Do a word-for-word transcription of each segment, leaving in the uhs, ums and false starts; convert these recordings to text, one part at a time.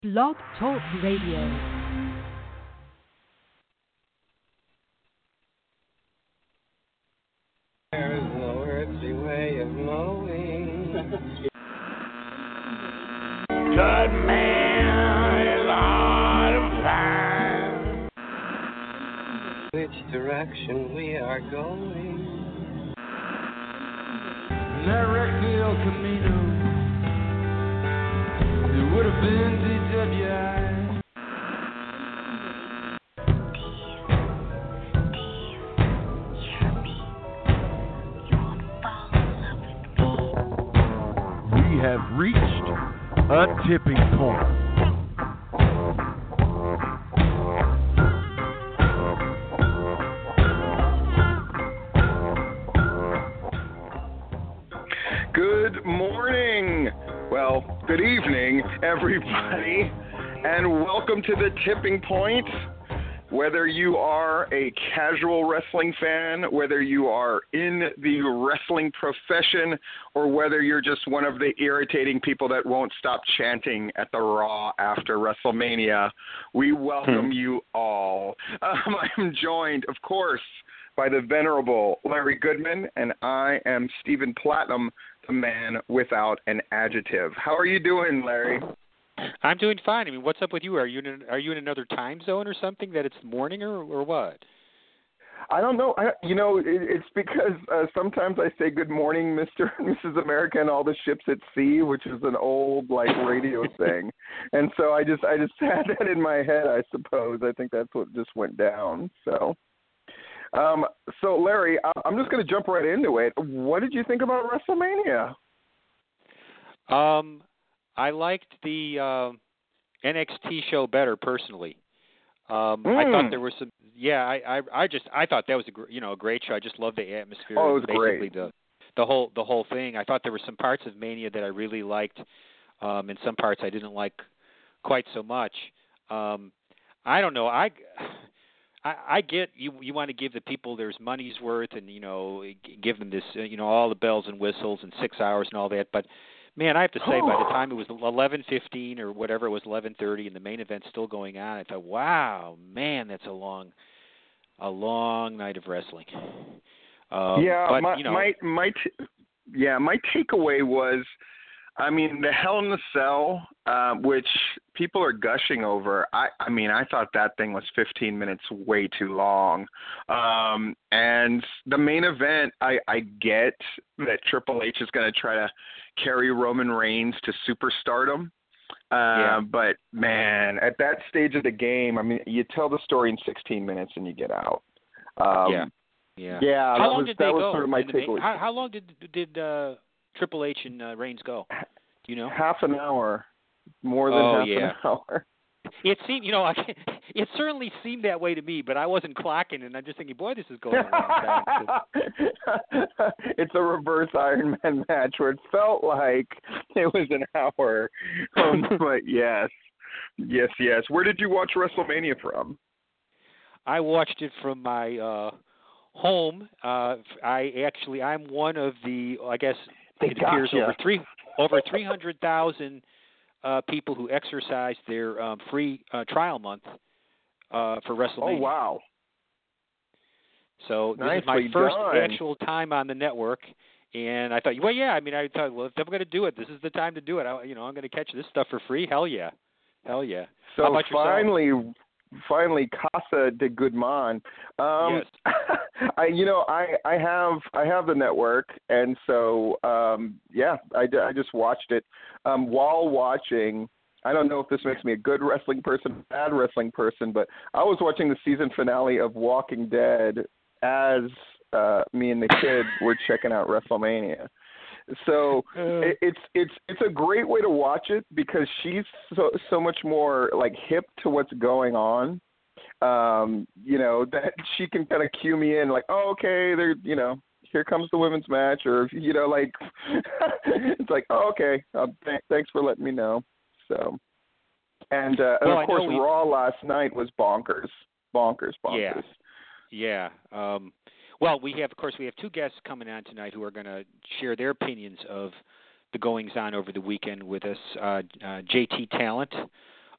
Blog Talk Radio. There's no earthly way of knowing. Good man is out of time. Which direction we are going? Directly El Camino. It would have been D W I. Have reached a tipping point. Good morning. Well, good evening, everybody, and welcome to the Tipping Point. Whether you are a casual wrestling fan, whether you are in the wrestling profession, or whether you're just one of the irritating people that won't stop chanting at the Raw after WrestleMania, we welcome hmm. you all. Um, I'm joined, of course, by the venerable Larry Goodman, and I am Stephen Platinum, the man without an adjective. How are you doing, Larry? I'm doing fine. I mean, what's up with you? Are you in, are you in another time zone or something that it's morning or or what? I don't know. I, you know, it, it's because uh, sometimes I say good morning, Mister and Missus America, and all the ships at sea, which is an old like radio thing, and so I just I just had that in my head. I suppose I think that's what just went down. So, um, so Larry, I'm just going to jump right into it. What did you think about WrestleMania? Um. I liked the uh, N X T show better personally. Um, mm. I thought there was some. Yeah, I, I, I just I thought that was a gr- you know a great show. I just loved the atmosphere. Oh, it was basically great. the the whole the whole thing. I thought there were some parts of Mania that I really liked, um, and some parts I didn't like quite so much. Um, I don't know. I. I, I get you. You want to give the people their money's worth, and you know, give them this, you know, all the bells and whistles and six hours and all that. But man, I have to say, by the time it was eleven fifteen or whatever it was, eleven thirty, and the main event's still going on, I thought, wow, man, that's a long, a long night of wrestling. Um, yeah, but, my you know, my my t- yeah, my takeaway was, I mean, the Hell in the Cell, uh, which people are gushing over. I, I mean, I thought that thing was fifteen minutes way too long. Um, and the main event, I, I get that Triple H is going to try to carry Roman Reigns to superstardom. Uh, yeah. But, man, at that stage of the game, I mean, you tell the story in sixteen minutes and you get out. Um, yeah. Yeah. Yeah, how that long was, did that they was go? sort of my Did takeaway. they, how, how long did did uh, Triple H and uh, Reigns go? Do you know? Half an hour. More than oh, half yeah. an hour. It seemed, you know, I, it certainly seemed that way to me, but I wasn't clocking, and I'm just thinking, boy, this is going on. It's a reverse Iron Man match where it felt like it was an hour. Um, but yes, yes, yes. Where did you watch WrestleMania from? I watched it from my uh, home. Uh, I actually, I'm one of the, I guess, they it appears gotcha. over three over three hundred thousand uh, people who exercised their um, free uh, trial month uh, for WrestleMania. Oh wow! So this Nicely is my first done. actual time on the network, and I thought, well, yeah. I mean, I thought, well, if I'm going to do it, this is the time to do it. I, you know, I'm going to catch this stuff for free. Hell yeah, hell yeah. So How about finally. yourself? Finally, Casa de Goodman. Um, yes. I, you know, I, I have, I have the network, and so, um, yeah, I, I just watched it. Um, while watching, I don't know if this makes me a good wrestling person, a bad wrestling person, but I was watching the season finale of Walking Dead as uh, me and the kid were checking out WrestleMania. So uh, it, it's it's it's a great way to watch it because she's so so much more like hip to what's going on. Um, you know, that she can kind of cue me in like, oh, okay, there, you know, here comes the women's match, or you know, like it's like, oh, okay, uh, th- thanks for letting me know. So, and, uh, well, and of course, we... Raw last night was bonkers, bonkers, bonkers. Yeah, yeah. Um, Well, we have, of course, we have two guests coming on tonight who are going to share their opinions of the goings-on over the weekend with us. Uh, uh, J T Talent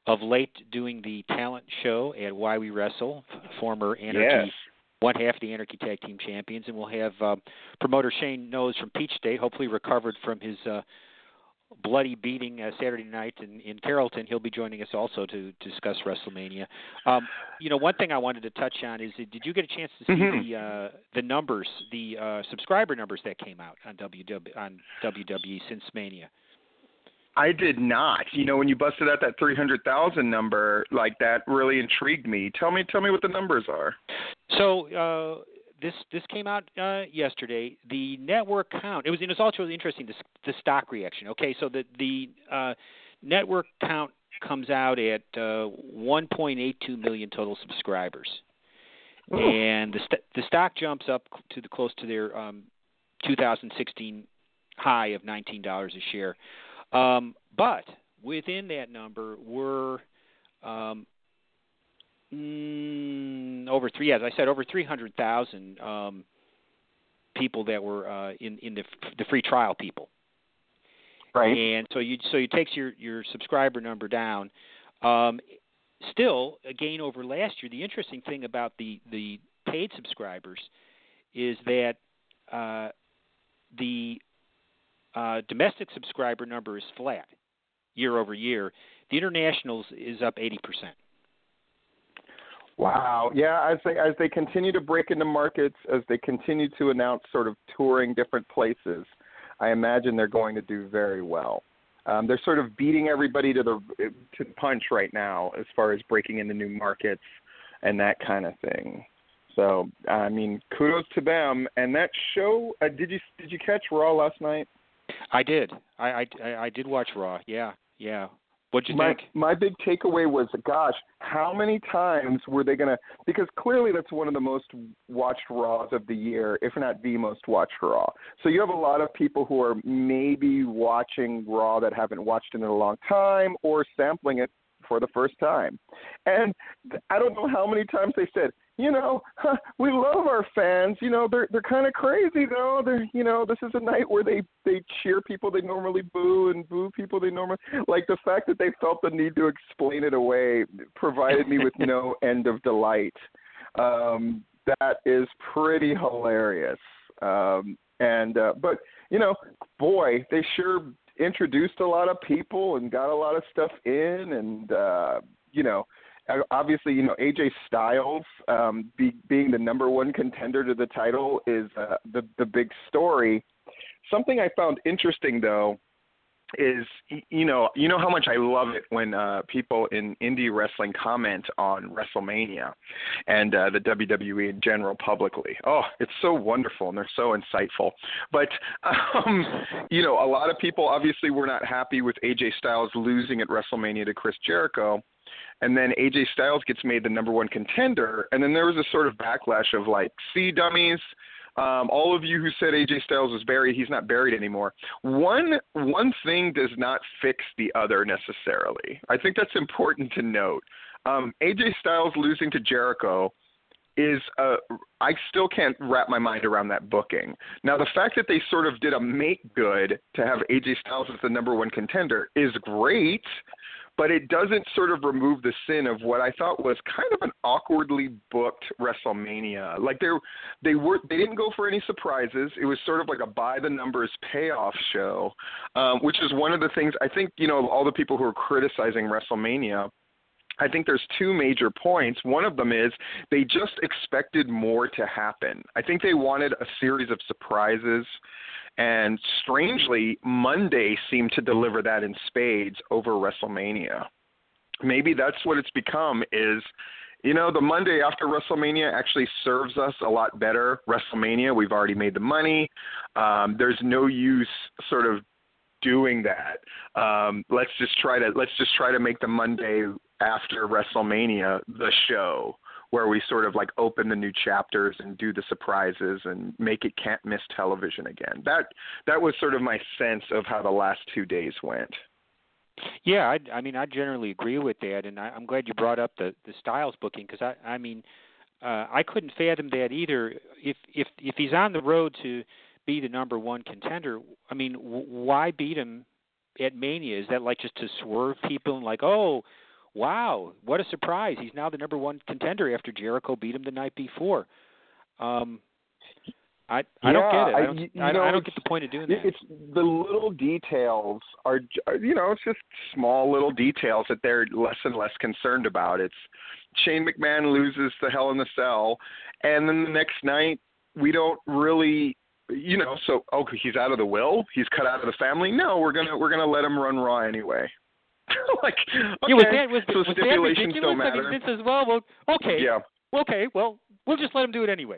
of late doing the talent show at Why We Wrestle, former Anarchy, Yes. one half of the Anarchy Tag Team Champions, and we'll have uh, promoter Shane Knowles from Peach State, hopefully recovered from his uh, bloody beating uh, Saturday night in, in Carrollton. He'll be joining us also to, to discuss WrestleMania. Um, you know, one thing I wanted to touch on is, did you get a chance to see Mm-hmm. the uh, the numbers, the uh, subscriber numbers that came out on W W on W W E since Mania? I did not. You know, when you busted out that three hundred thousand number, like that really intrigued me. Tell me, tell me what the numbers are. So uh, this this came out uh, yesterday. The network count. It was it was also really interesting. The, the stock reaction. Okay, so the the uh, network count comes out at uh, one point eight two million total subscribers, Ooh. and the st- the stock jumps up to the close to their um, two thousand sixteen high of nineteen dollars a share. Um, but within that number were um, mm, over three, as I said, over three hundred thousand um, people that were uh, in in the the free trial people. Right. And so you so you takes your, your subscriber number down. Um, still a gain over last year. The interesting thing about the, the paid subscribers is that uh, the uh, domestic subscriber number is flat year over year. The internationals is up eighty percent. Wow. Yeah, as they as they continue to break into markets, as they continue to announce sort of touring different places, I imagine they're going to do very well. Um, they're sort of beating everybody to the to the punch right now as far as breaking into new markets and that kind of thing. So, I mean, kudos to them. And that show, uh, did you did you catch Raw last night? I did. I, I, I did watch Raw. Yeah, yeah. What'd you my, think? My big takeaway was, gosh, how many times were they going to – because clearly that's one of the most watched Raws of the year, if not the most watched Raw. So you have a lot of people who are maybe watching Raw that haven't watched it in a long time or sampling it for the first time. And I don't know how many times they said, you know, huh, we love our fans. You know, they're they're kind of crazy though. They're you know, this is a night where they, they cheer people they normally boo and boo people they normally like. The fact that they felt the need to explain it away provided me with no end of delight. Um, that is pretty hilarious. Um, and uh, but you know, boy, they sure introduced a lot of people and got a lot of stuff in, and uh, you know. Obviously, you know, A J Styles um, be, being the number one contender to the title is uh, the the big story. Something I found interesting, though, is you know you know how much I love it when uh, people in indie wrestling comment on WrestleMania and uh, the W W E in general publicly. Oh, it's so wonderful and they're so insightful. But um, you know, a lot of people obviously were not happy with A J Styles losing at WrestleMania to Chris Jericho. And then A J Styles gets made the number one contender. And then there was a sort of backlash of like, see, dummies, um, all of you who said A J Styles was buried, he's not buried anymore. One one thing does not fix the other necessarily. I think that's important to note. Um, A J Styles losing to Jericho is uh, I still can't wrap my mind around that booking. Now, the fact that they sort of did a make good to have A J Styles as the number one contender is great, but it doesn't sort of remove the sin of what I thought was kind of an awkwardly booked WrestleMania. Like they they were they didn't go for any surprises. It was sort of like a by the numbers payoff show, um, which is one of the things I think, you know, all the people who are criticizing WrestleMania, I think there's two major points. One of them is they just expected more to happen. I think they wanted a series of surprises. And strangely, Monday seemed to deliver that in spades over WrestleMania. Maybe that's what it's become is, you know, the Monday after WrestleMania actually serves us a lot better. WrestleMania, we've already made the money. Um, there's no use sort of doing that. Um, let's just try to let's just try to make the Monday after WrestleMania the show, where we sort of like open the new chapters and do the surprises and make it can't miss television again. That that was sort of my sense of how the last two days went. Yeah, I, I mean, I generally agree with that, and I, I'm glad you brought up the, the Styles booking because I, I mean, uh, I couldn't fathom that either. If if if he's on the road to be the number one contender, I mean, w- why beat him at Mania? Is that like just to swerve people and like, oh, wow, what a surprise. He's now the number one contender after Jericho beat him the night before. Um, I I yeah, don't get it. I I, don't, you I, know, I don't get the point of doing that. It's the little details are, you know, it's just small little details that they're less and less concerned about. It's Shane McMahon loses the Hell in the Cell, and then the next night we don't really, you know, so oh, he's out of the will, he's cut out of the family. No, we're gonna we're gonna let him run Raw anyway. like, okay, yeah, was that, was, so was stipulations that don't ridiculous? matter. I mean, Vince says, well, well, okay, Yeah. okay, well, we'll just let him do it anyway.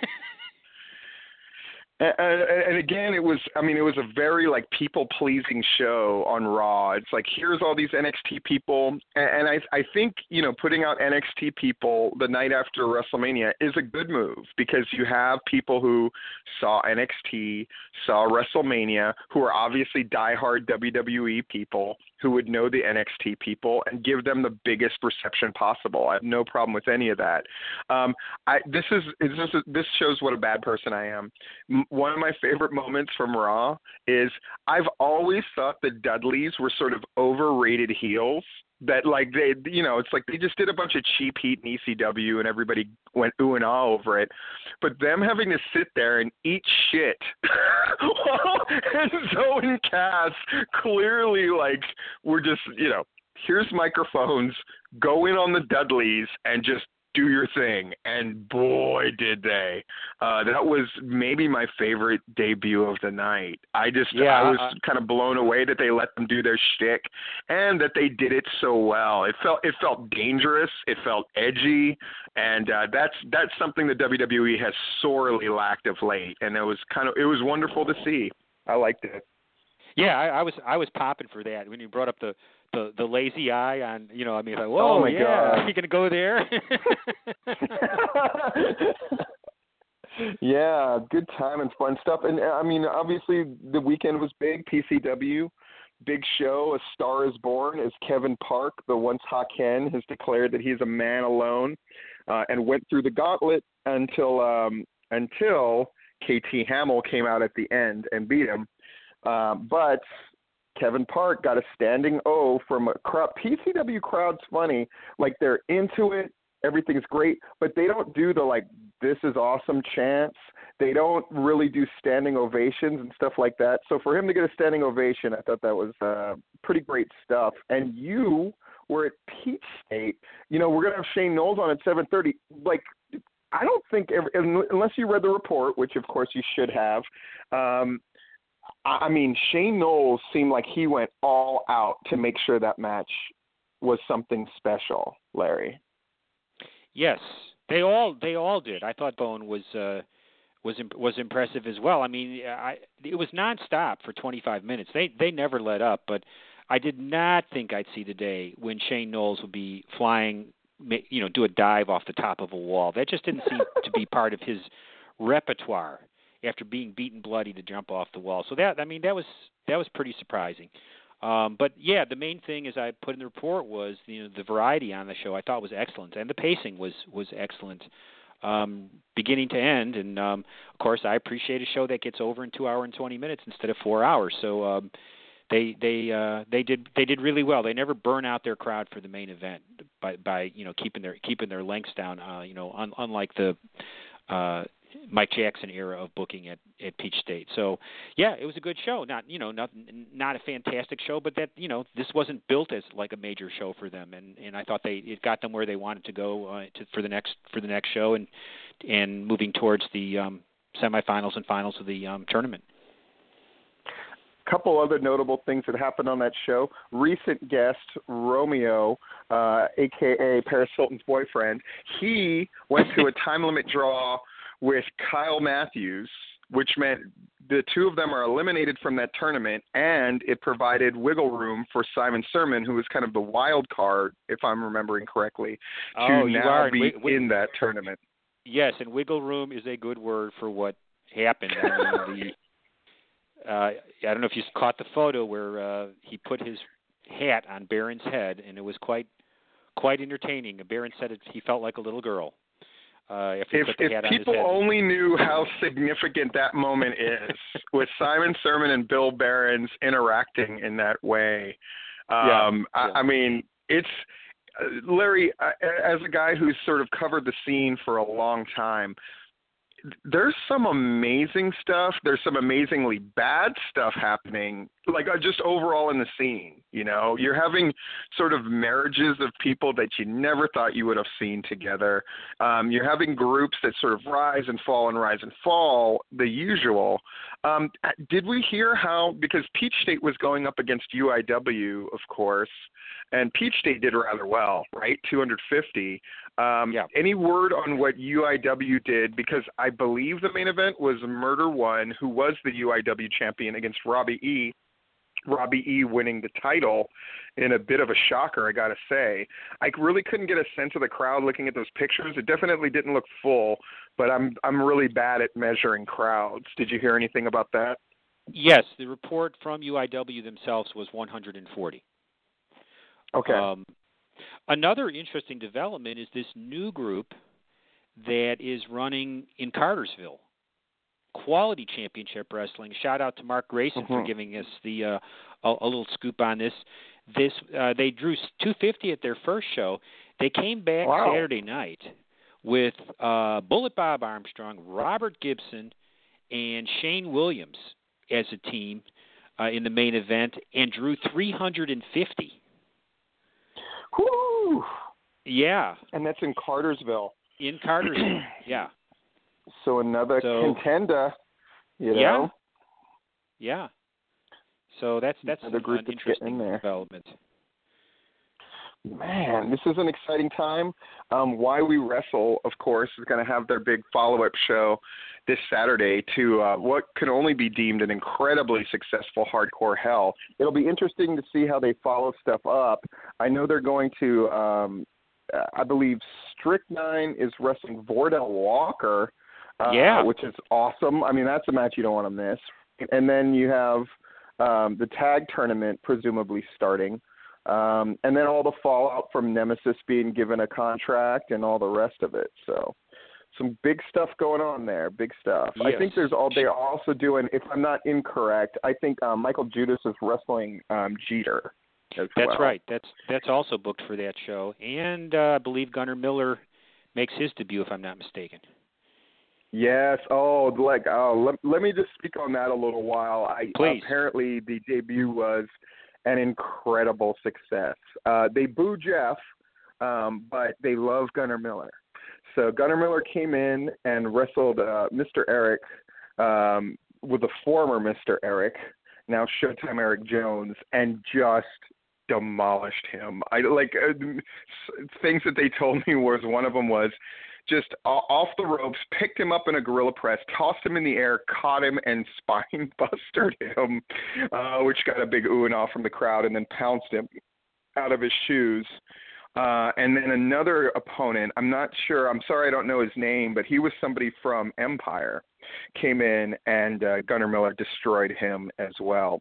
And, and, and again, it was, I mean, it was a very, like, people-pleasing show on Raw. It's like, here's all these N X T people. And, and I I think, you know, putting out N X T people the night after WrestleMania is a good move because you have people who saw N X T, saw WrestleMania, who are obviously diehard W W E people who would know the N X T people and give them the biggest reception possible. I have no problem with any of that. Um, I, this is, this is this shows what a bad person I am. One of my favorite moments from Raw is I've always thought the Dudleys were sort of overrated heels. That like they, you know, it's like they just did a bunch of cheap heat in E C W and everybody went ooh and ah over it. But them having to sit there and eat shit while Enzo and Cass clearly like were just, you know, here's microphones, go in on the Dudleys and just do your thing. And boy, did they. Uh, that was maybe my favorite debut of the night. I just, yeah, I was uh, kind of blown away that they let them do their shtick and that they did it so well. It felt, it felt dangerous. It felt edgy. And uh, that's, that's something that W W E has sorely lacked of late. And it was kind of, it was wonderful to see. I liked it. Yeah, I, I was, I was popping for that when you brought up the, The, the lazy eye on, you know, I mean, like, whoa, oh my yeah, God. you going to go there? Yeah, good time and fun stuff. And, I mean, obviously the weekend was big, P C W, big show, A Star is Born, as Kevin Park, the once hot Ken, has declared that he's a man alone uh, and went through the gauntlet until um, until K T Hamill came out at the end and beat him. Uh, but Kevin Park got a standing O from a crowd. P C W crowd's funny. Like, they're into it. Everything's great. But they don't do the, like, this is awesome chants. They don't really do standing ovations and stuff like that. So for him to get a standing ovation, I thought that was uh, pretty great stuff. And you were at Peach State. You know, we're going to have Shane Knowles on at seven thirty. Like, I don't think, every, unless you read the report, which of course you should have, um, I mean, Shane Knowles seemed like he went all out to make sure that match was something special, Larry. Yes, they all they all did. I thought Bowen was uh, was imp- was impressive as well. I mean, I, it was nonstop for twenty-five minutes. They they never let up, but I did not think I'd see the day when Shane Knowles would be flying, you know, do a dive off the top of a wall. That just didn't seem to be part of his repertoire after being beaten bloody to jump off the wall. So that, I mean, that was that was pretty surprising. Um, but yeah, the main thing, as I put in the report, was you know the variety on the show. I thought was excellent, and the pacing was was excellent, um, beginning to end. And um, of course, I appreciate a show that gets over in two hours and twenty minutes instead of four hours. So um, they they uh, they did they did really well. They never burn out their crowd for the main event by by you know keeping their keeping their lengths down. Uh, you know, un, unlike the uh, Mike Jackson era of booking at, at Peach State. So, yeah, it was a good show. Not, you know, not not a fantastic show, but that, you know, this wasn't built as like a major show for them, and, and I thought they it got them where they wanted to go uh, to, for the next for the next show, and and moving towards the um, semifinals and finals of the um, tournament. Couple other notable things that happened on that show. Recent guest Romeo, uh, a k a. Paris Hilton's boyfriend, he went to a time limit draw with Kyle Matthews, which meant the two of them are eliminated from that tournament, and it provided wiggle room for Simon Sermon, who was kind of the wild card, if I'm remembering correctly, to oh, now are. be w- w- in that tournament. Yes, and wiggle room is a good word for what happened. I mean, the, uh, I don't know if you caught the photo where uh, he put his hat on Baron's head, and it was quite quite entertaining. Baron said it, he felt like a little girl. Uh, if if, if people only knew how significant that moment is with Simon Sermon and Bill Behrens interacting in that way. Um, yeah, yeah. I, I mean, it's uh, Larry, uh, as a guy who's sort of covered the scene for a long time, there's some amazing stuff. There's some amazingly bad stuff happening, like uh, just overall in the scene. You know, you're having sort of marriages of people that you never thought you would have seen together. Um, you're having groups that sort of rise and fall and rise and fall, the usual. Um, did we hear how, because Peach State was going up against U I W, of course, and Peach State did rather well, right? two hundred fifty. Um, yeah. Any word on what U I W did? Because I believe the main event was Murder One, who was the U I W champion, against Robbie E. Robbie E. winning the title in a bit of a shocker, I got to say. I really couldn't get a sense of the crowd looking at those pictures. It definitely didn't look full, but I'm I'm really bad at measuring crowds. Did you hear anything about that? Yes, the report from U I W themselves was one hundred forty. Okay. Um, another interesting development is this new group that is running in Cartersville, Quality Championship Wrestling. Shout out to Mark Grayson mm-hmm. for giving us the uh, a, a little scoop on this. This uh, they drew two fifty at their first show. They came back wow. Saturday night with uh, Bullet Bob Armstrong, Robert Gibson, and Shane Williams as a team uh, in the main event, and drew three hundred fifty. Whoo! Yeah. And that's in Cartersville. In Cartersville, yeah. So another so, contender, you know? Yeah. Yeah. So that's that's another an, group an that's interesting getting in there. development. Man, this is an exciting time. Um, Why We Wrestle, of course, is going to have their big follow-up show this Saturday to uh, what can only be deemed an incredibly successful Hardcore Hell. It'll be interesting to see how they follow stuff up. I know they're going to, um, I believe, Strychnine is wrestling Vordell Walker, uh, yeah. which is awesome. I mean, that's a match you don't want to miss. And then you have um, the tag tournament presumably starting. Um, and then all the fallout from Nemesis being given a contract and all the rest of it. So some big stuff going on there, big stuff. Yes. I think there's all they're also doing, if I'm not incorrect, I think um, Michael Judas is wrestling um, Jeter as That's well. right. That's that's also booked for that show. And uh, I believe Gunnar Miller makes his debut, if I'm not mistaken. Yes. Oh, like oh, let, let me just speak on that a little while. I Please. Apparently the debut was an incredible success. Uh, they boo Jeff, um, but they love Gunnar Miller. So Gunnar Miller came in and wrestled uh, Mister Eric um, with the former Mister Eric, now Showtime Eric Jones, and just demolished him. I like uh, things that they told me was one of them was just off the ropes, picked him up in a gorilla press, tossed him in the air, caught him, and spine bustered him, uh, which got a big ooh and ah from the crowd, and then pounced him out of his shoes. Uh, and then another opponent, I'm not sure, I'm sorry I don't know his name, but he was somebody from Empire, came in, and uh, Gunnar Miller destroyed him as well.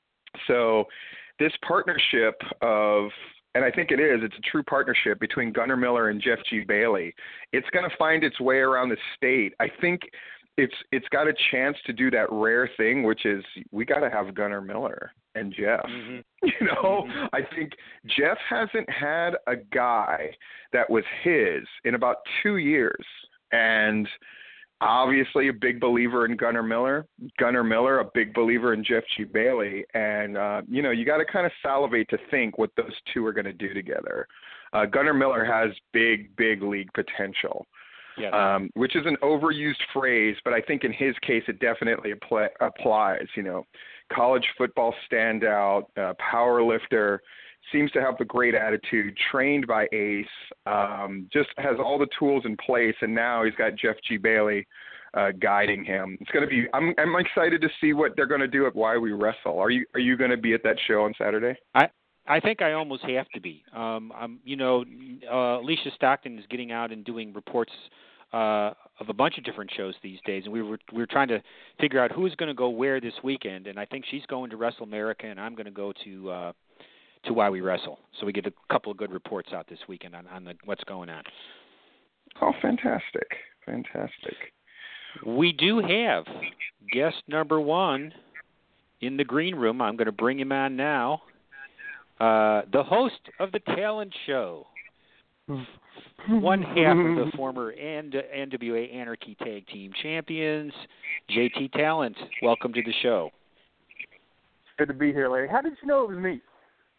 So this partnership of And I think it is. It's a true partnership between Gunnar Miller and Jeff G. Bailey. It's going to find its way around the state. I think it's it's got a chance to do that rare thing, which is we got to have Gunnar Miller and Jeff. Mm-hmm. You know, mm-hmm. I think Jeff hasn't had a guy that was his in about two years. And obviously a big believer in Gunnar Miller. Gunnar Miller, a big believer in Jeff G. Bailey. And, uh, you know, you got to kind of salivate to think what those two are going to do together. Uh, Gunnar Miller has big, big league potential, yes. um, which is an overused phrase, but I think in his case it definitely apply, applies. You know, college football standout, uh, power lifter, seems to have the great attitude, trained by Ace, um, just has all the tools in place, and now he's got Jeff G. Bailey uh, guiding him. It's going to be. I'm, I'm excited to see what they're going to do at Why We Wrestle. Are you Are you going to be at that show on Saturday? I I think I almost have to be. Um, I'm, you know, uh, Alicia Stockton is getting out and doing reports uh, of a bunch of different shows these days, and we were we were trying to figure out who's going to go where this weekend. And I think she's going to Wrestle America, and I'm going to go to. Uh, to Why We Wrestle. So we get a couple of good reports out this weekend on, on the, what's going on. Oh, fantastic. Fantastic. We do have guest number one in the green room. I'm going to bring him on now. Uh, the host of the talent show, one half of the former N W A Anarchy Tag Team Champions, J T Talent. Welcome to the show. Good to be here, Larry. How did you know it was me?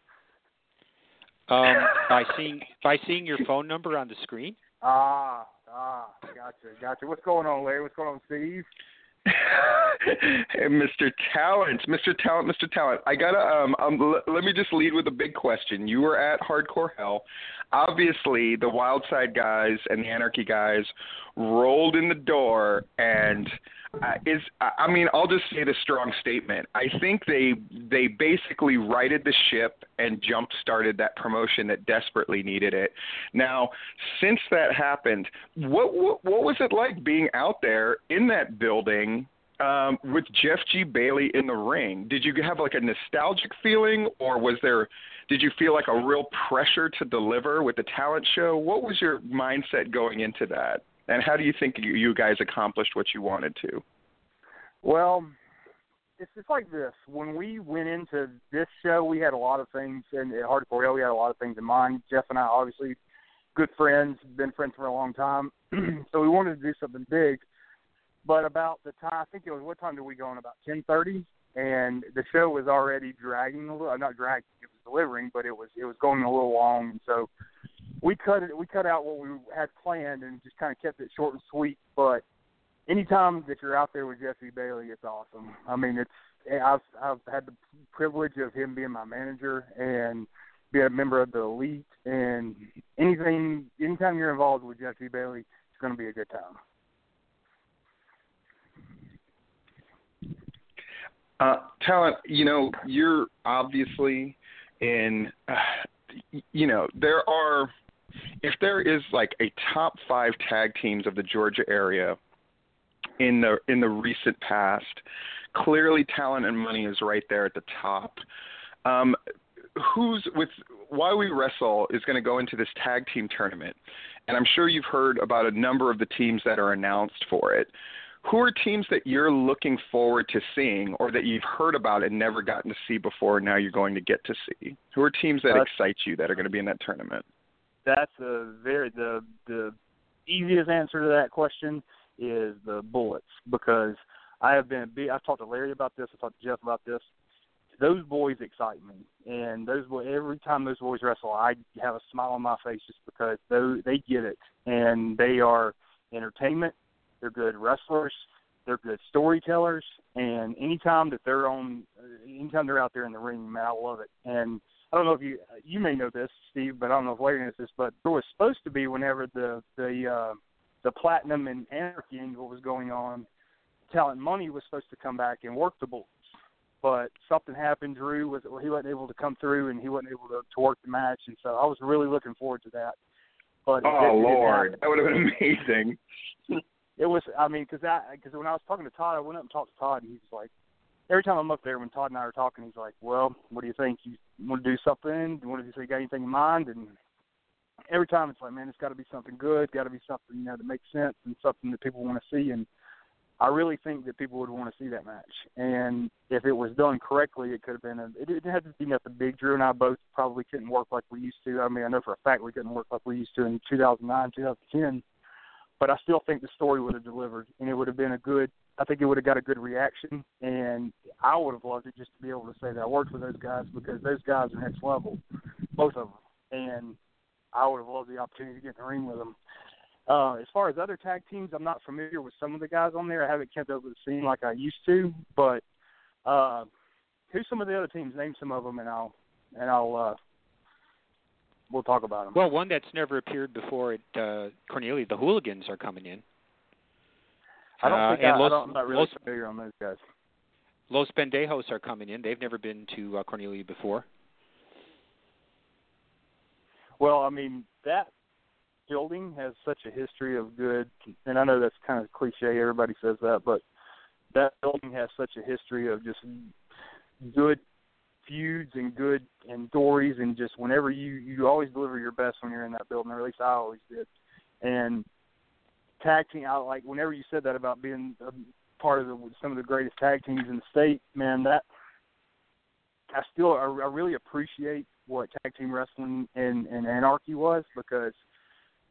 Um, by seeing by seeing your phone number on the screen. Ah, ah, gotcha, gotcha. What's going on, Larry? What's going on, Steve? Hey, Mister Talent, Mister Talent, Mister Talent. I gotta um, um l- let me just lead with a big question. You were at Hardcore Hell. Obviously, the Wildside guys and the Anarchy guys rolled in the door, and uh, is I mean, I'll just say the strong statement. I think they they basically righted the ship and jump started that promotion that desperately needed it. Now, since that happened, what what, what was it like being out there in that building? Um, with Jeff G. Bailey in the ring, did you have like a nostalgic feeling, or was there, did you feel like a real pressure to deliver with the talent show? What was your mindset going into that, and how do you think you, you guys accomplished what you wanted to? Well, it's just like this. When we went into this show, we had a lot of things, and at Hardcore Hell, we had a lot of things in mind. Jeff and I, obviously, good friends, been friends for a long time, so we wanted to do something big. But about the time, I think it was, what time did we go on? About ten thirty, and the show was already dragging a little. Not dragging, it was delivering, but it was it was going a little long. And so we cut it. We cut out what we had planned and just kind of kept it short and sweet. But anytime that you're out there with Jesse Bailey, it's awesome. I mean, it's I've I've had the privilege of him being my manager and being a member of the elite. And anything, anytime you're involved with Jesse Bailey, it's going to be a good time. Uh, Talent, you know, you're obviously in, uh, you know, there are, if there is like a top five tag teams of the Georgia area in the in the recent past, clearly Talent and Money is right there at the top. Um, who's with Why We Wrestle is going to go into this tag team tournament, and I'm sure you've heard about a number of the teams that are announced for it. Who are teams that you're looking forward to seeing, or that you've heard about and never gotten to see before, and now you're going to get to see? Who are teams that that's, excite you that are going to be in that tournament? That's a very the the easiest answer to that question is the Bullets, because I have been I've talked to Larry about this, I've talked to Jeff about this. Those boys excite me, and those boys, every time those boys wrestle, I have a smile on my face just because they they get it, and they are entertainment. They're good wrestlers. They're good storytellers. And anytime that they're on, anytime they're out there in the ring, man, I love it. And I don't know if you, you may know this, Steve, but I don't know if Larry knows this, but there was supposed to be, whenever the the uh, the Platinum and Anarchy angle was going on, Talent Money was supposed to come back and work the Bulls. But something happened. Drew was he wasn't able to come through, and he wasn't able to, to work the match. And so I was really looking forward to that. But oh Lord, that would have been amazing. It was, I mean, because because when I was talking to Todd, I went up and talked to Todd, and he was like, every time I'm up there, when Todd and I are talking, he's like, well, what do you think? You want to do something? Do you want to do, you got anything in mind? And every time it's like, man, it's got to be something good, got to be something, you know, that makes sense and something that people want to see. And I really think that people would want to see that match. And if it was done correctly, it could have been, a, it didn't have to be nothing big. Drew and I both probably couldn't work like we used to. I mean, I know for a fact we couldn't work like we used to in two thousand nine, two thousand ten. But I still think the story would have delivered, and it would have been a good – I think it would have got a good reaction, and I would have loved it just to be able to say that I worked with those guys, because those guys are next level, both of them. And I would have loved the opportunity to get in the ring with them. Uh, as far as other tag teams, I'm not familiar with some of the guys on there. I haven't kept up with the scene like I used to. But uh, who's some of the other teams? Name some of them, and I'll and I'll uh, we'll talk about them. Well, one that's never appeared before at uh, Cornelia, the Hooligans are coming in. I don't think uh, I, and Los, I don't, I'm not really Los, familiar on those guys. Los Pendejos are coming in. They've never been to uh, Cornelia before. Well, I mean, that building has such a history of good, and I know that's kind of cliche, everybody says that, but that building has such a history of just good feuds and good and stories, and just whenever you, you always deliver your best when you're in that building, or at least I always did. And tag team, I, like whenever you said that about being a part of the, some of the greatest tag teams in the state, man, that I still I, I really appreciate what tag team wrestling and, and Anarchy was, because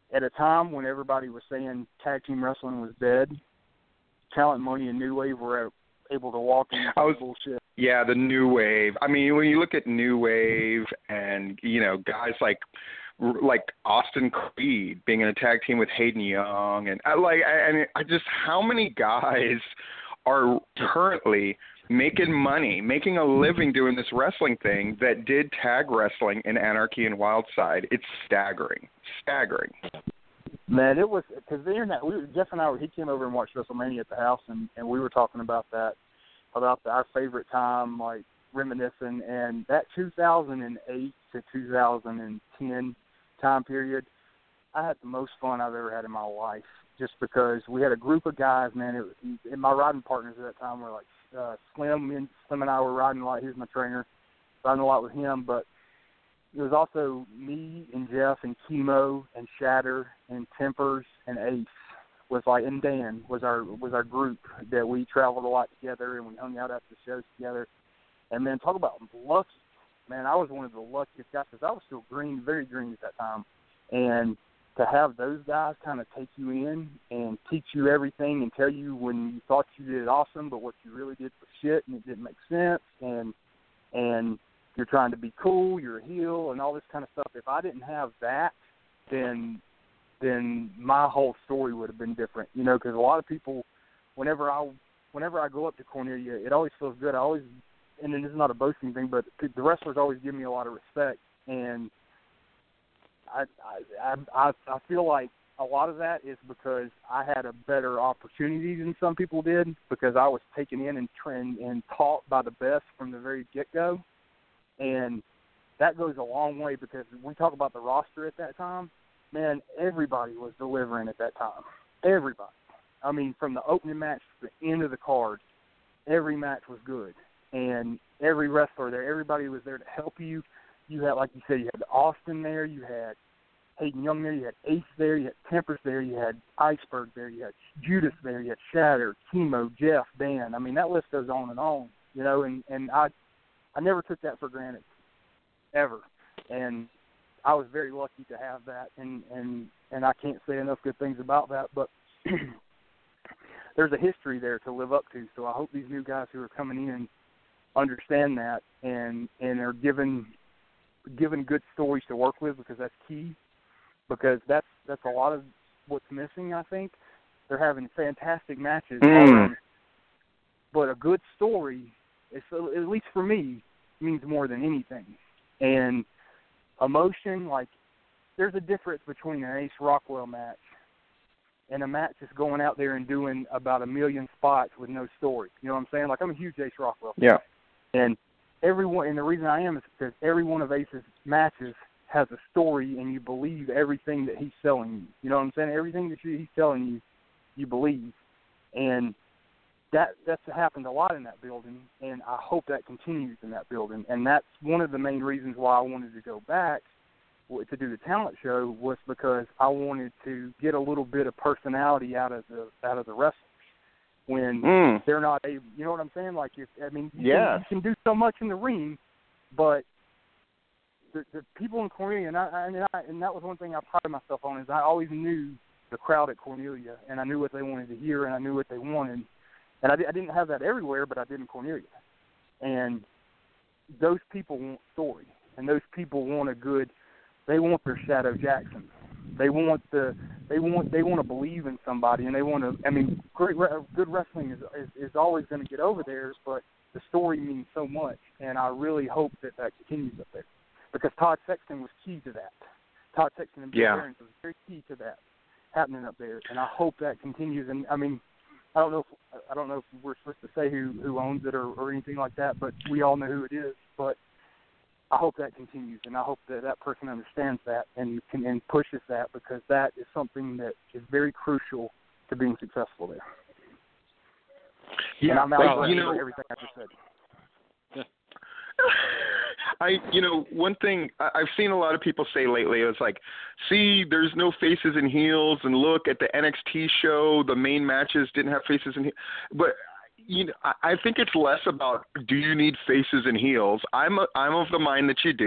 at a time when everybody was saying tag team wrestling was dead, Talent Money and New Wave were able to walk in I was, bullshit. Yeah, the New Wave. I mean, when you look at New Wave and, you know, guys like like Austin Creed being in a tag team with Hayden Young, and I like, and I just, how many guys are currently making money, making a living doing this wrestling thing that did tag wrestling in Anarchy and Wildside? It's staggering, staggering. Man, it was, because the internet, we, Jeff and I, he came over and watched WrestleMania at the house, and, and we were talking about that, about the, our favorite time, like reminiscing, and that two thousand eight to two thousand ten time period, I had the most fun I've ever had in my life, just because we had a group of guys, man, it, and my riding partners at that time were like uh, Slim, and Slim and I were riding a lot, he was my trainer, riding a lot with him, but it was also me and Jeff and Chemo and Shatter and Tempers and Ace was like, and Dan was our was our group that we traveled a lot together and we hung out after the shows together. And then talk about lucky, man, I was one of the luckiest guys because I was still green, very green at that time. And to have those guys kind of take you in and teach you everything and tell you when you thought you did awesome, but what you really did was shit and it didn't make sense, and and you're trying to be cool, you're a heel, and all this kind of stuff. If I didn't have that, then then my whole story would have been different, you know, because a lot of people, whenever I whenever I go up to Cornelia, it always feels good. I always, and this is not a boasting thing, but the wrestlers always give me a lot of respect, and I I I, I feel like a lot of that is because I had a better opportunity than some people did, because I was taken in and trained and taught by the best from the very get-go. And that goes a long way, because we talk about the roster at that time, man, everybody was delivering at that time. Everybody. I mean, from the opening match to the end of the card, every match was good. And every wrestler there, everybody was there to help you. You had, like you said, you had Austin there, you had Hayden Young there, you had Ace there, you had Tempers there, you had Iceberg there, you had Judas there, you had Shatter, Chemo, Jeff, Dan. I mean, that list goes on and on, you know, and, and I I never took that for granted, ever. And I was very lucky to have that, and, and, and I can't say enough good things about that, but there's a history there to live up to, so I hope these new guys who are coming in understand that and, and are given given good stories to work with, because that's key, because that's that's a lot of what's missing, I think. They're having fantastic matches, Mm. um, but a good story, is, at least for me, means more than anything. And emotion, like, there's a difference between an Ace Rockwell match and a match that's going out there and doing about a million spots with no story. You know what I'm saying? Like, I'm a huge Ace Rockwell fan. Yeah. And everyone, and the reason I am is because every one of Ace's matches has a story, and you believe everything that he's selling you. You know what I'm saying? Everything that you, he's telling you, you believe. And that that's happened a lot in that building, and I hope that continues in that building. And that's one of the main reasons why I wanted to go back to do the talent show, was because I wanted to get a little bit of personality out of the out of the wrestlers when Mm. they're not able. You know what I'm saying? Like, if I mean, you, Yes. can, you can do so much in the ring, but the, the people in Cornelia, and I, and, I, and that was one thing I prided myself on, is I always knew the crowd at Cornelia, and I knew what they wanted to hear, and I knew what they wanted. And I, I didn't have that everywhere, but I did in Cornelia. And those people want story, and those people want a good. They want their Shadow Jackson. They want the. They want. They want to believe in somebody, and they want to. I mean, great, good wrestling is is, is always going to get over there, but the story means so much, and I really hope that that continues up there, because Todd Sexton was key to that. Todd Sexton and Bill Yeah. Behrens was very key to that happening up there, and I hope that continues. And I mean, I don't know. If, I don't know if we're supposed to say who, who owns it or, or anything like that, but we all know who it is. But I hope that continues, and I hope that that person understands that and can, and pushes that, because that is something that is very crucial to being successful there. Yeah, and I'm out well, for you know, everything I just said. I, you know, one thing I- I've seen a lot of people say lately is like, see, there's no faces and heels, and look at the N X T show, the main matches didn't have faces and heels. But you know, I think it's less about do you need faces and heels. I'm a, I'm of the mind that you do,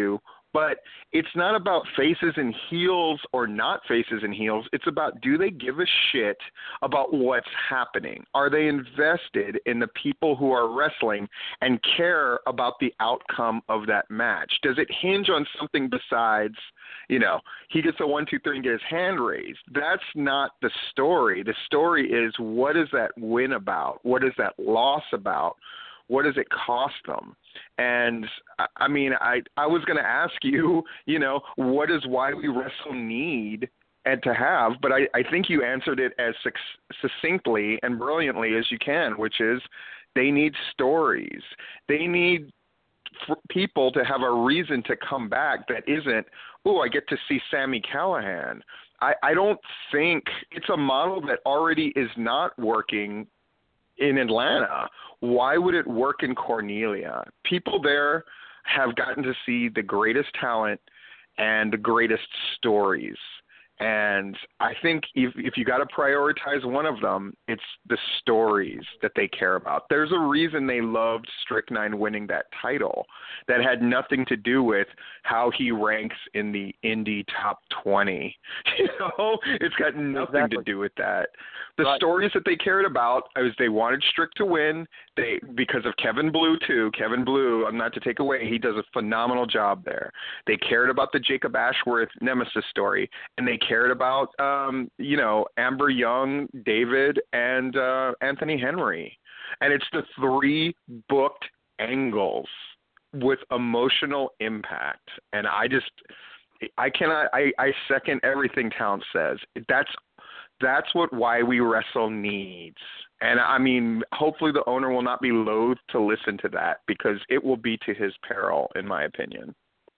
But it's not about faces and heels or not faces and heels. It's about, do they give a shit about what's happening? Are they invested in the people who are wrestling and care about the outcome of that match? Does it hinge on something besides, you know, he gets a one, two, three and get his hand raised? That's not the story. The story is, what is that win about? What is that loss about? What does it cost them? And I mean, I, I was going to ask you, you know, what does Why We Wrestle need and to have, but I, I think you answered it as succinctly and brilliantly as you can, which is they need stories. They need for people to have a reason to come back that isn't, oh, I get to see Sami Callihan. I, I don't think it's a model that already is not working in Atlanta. Why would it work in Cornelia? People there have gotten to see the greatest talent and the greatest stories. And I think if, if you got to prioritize one of them, it's the stories that they care about. There's a reason they loved Strychnine winning that title. That had nothing to do with how he ranks in the indie top twenty. You know, it's got nothing exactly. to do with that. The right. stories that they cared about is they wanted Strick to win. They because of Kevin Blue too. Kevin Blue, I'm not to take away, he does a phenomenal job there. They cared about the Jacob Ashworth Nemesis story, and they cared about um, you know, Amber Young, David, and uh, Anthony Henry. And it's the three booked angles with emotional impact. And I just, I cannot, I, I second everything Towns says. That's, that's what Why We Wrestle needs. And I mean, hopefully the owner will not be loath to listen to that, because it will be to his peril, in my opinion.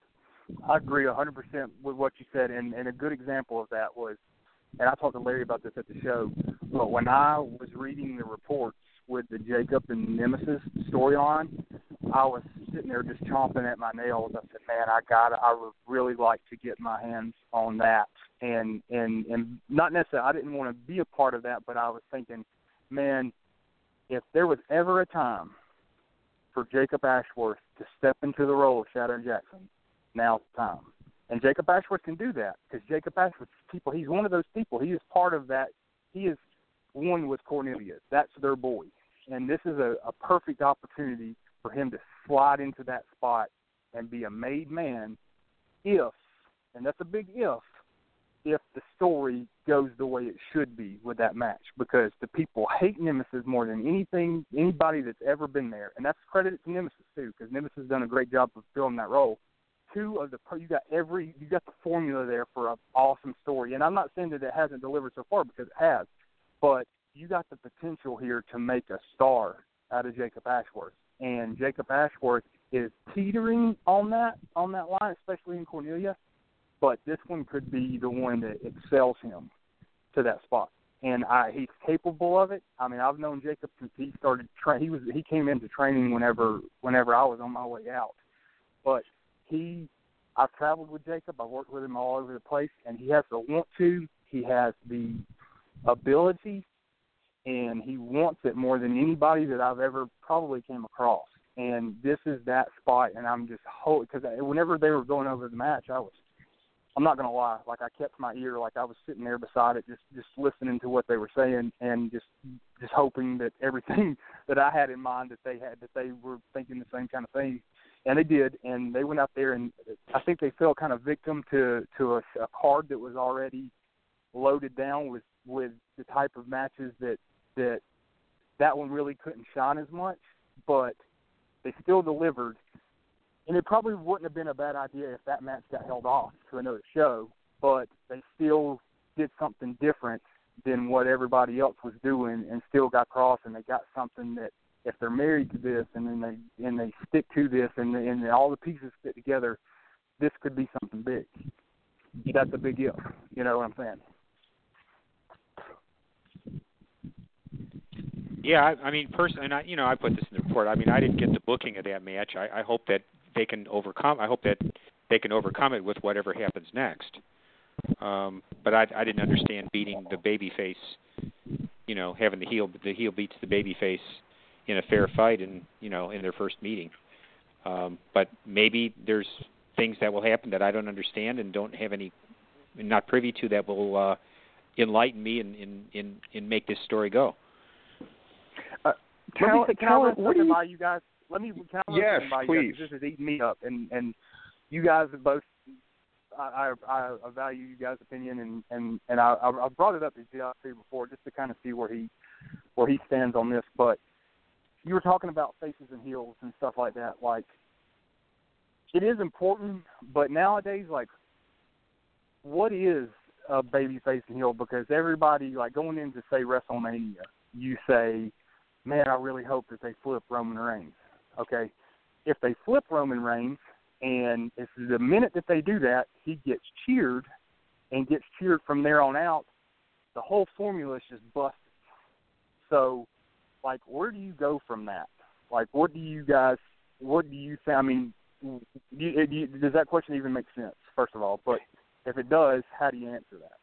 I agree one hundred percent with what you said, and, and a good example of that was, and I talked to Larry about this at the show, but when I was reading the reports with the Jacob and Nemesis storyline, I was sitting there just chomping at my nails. I said, man, I got it. I would really like to get my hands on that. And, and, and not necessarily, I didn't want to be a part of that, but I was thinking, man, if there was ever a time for Jacob Ashworth to step into the role of Shadow Jackson, now's the time. And Jacob Ashworth can do that, because Jacob Ashworth, people, he's one of those people. He is part of that. He is one with Cornelia. That's their boy. And this is a, a perfect opportunity for him to slide into that spot and be a made man if, and that's a big if, if the story goes the way it should be with that match, because the people hate Nemesis more than anything, anybody that's ever been there. And that's credited to Nemesis, too, because Nemesis has done a great job of filling that role. Two of the you got every you got the formula there for an awesome story, and I'm not saying that it hasn't delivered so far, because it has, but you got the potential here to make a star out of Jacob Ashworth, and Jacob Ashworth is teetering on that on that line, especially in Cornelia, but this one could be the one that excels him to that spot, and I, he's capable of it. I mean, I've known Jacob since he started tra- he was he came into training whenever whenever I was on my way out, but He, I've traveled with Jacob. I've worked with him all over the place, and he has the want to. He has the ability, and he wants it more than anybody that I've ever probably came across. And this is that spot, and I'm just hoping, because whenever they were going over the match, I was, I'm not going to lie, like I kept my ear, like I was sitting there beside it, just just listening to what they were saying, and just just hoping that everything that I had in mind that they had, that they were thinking the same kind of thing. And they did, and they went out there, and I think they fell kind of victim to, to a, a card that was already loaded down with, with the type of matches that, that that one really couldn't shine as much, but they still delivered. And it probably wouldn't have been a bad idea if that match got held off to another show, but they still did something different than what everybody else was doing and still got across, and they got something that, if they're married to this and then they and they stick to this and, and all the pieces fit together, this could be something big. That's a big if. You know what I'm saying? Yeah, I, I mean, personally, and I, you know, I put this in the report. I mean, I didn't get the booking of that match. I, I hope that they can overcome. I hope that they can overcome it with whatever happens next. Um, but I, I didn't understand beating the babyface. You know, having the heel the heel beats the babyface in a fair fight, and you know, in their first meeting. Um, but maybe there's things that will happen that I don't understand and don't have any, not privy to, that will uh, enlighten me and, and, and, and make this story go. Uh, Let tell, me, can tell, I run what do something you, by you guys? Let me, can I run Yes, something by you please. guys? This is eating me up, and, and you guys have both, I, I, I value you guys' opinion, and, and, and I, I brought it up to J C before just to kind of see where he where he stands on this. But you were talking about faces and heels and stuff like that. Like, it is important, but nowadays, like, what is a baby face and heel? Because everybody, like, going into, say, WrestleMania, you say, man, I really hope that they flip Roman Reigns. Okay? If they flip Roman Reigns, and if the minute that they do that, he gets cheered and gets cheered from there on out, the whole formula is just busted. So, like, where do you go from that? Like, what do you guys, what do you think? I mean, do you, do you, does that question even make sense, first of all? But if it does, how do you answer that?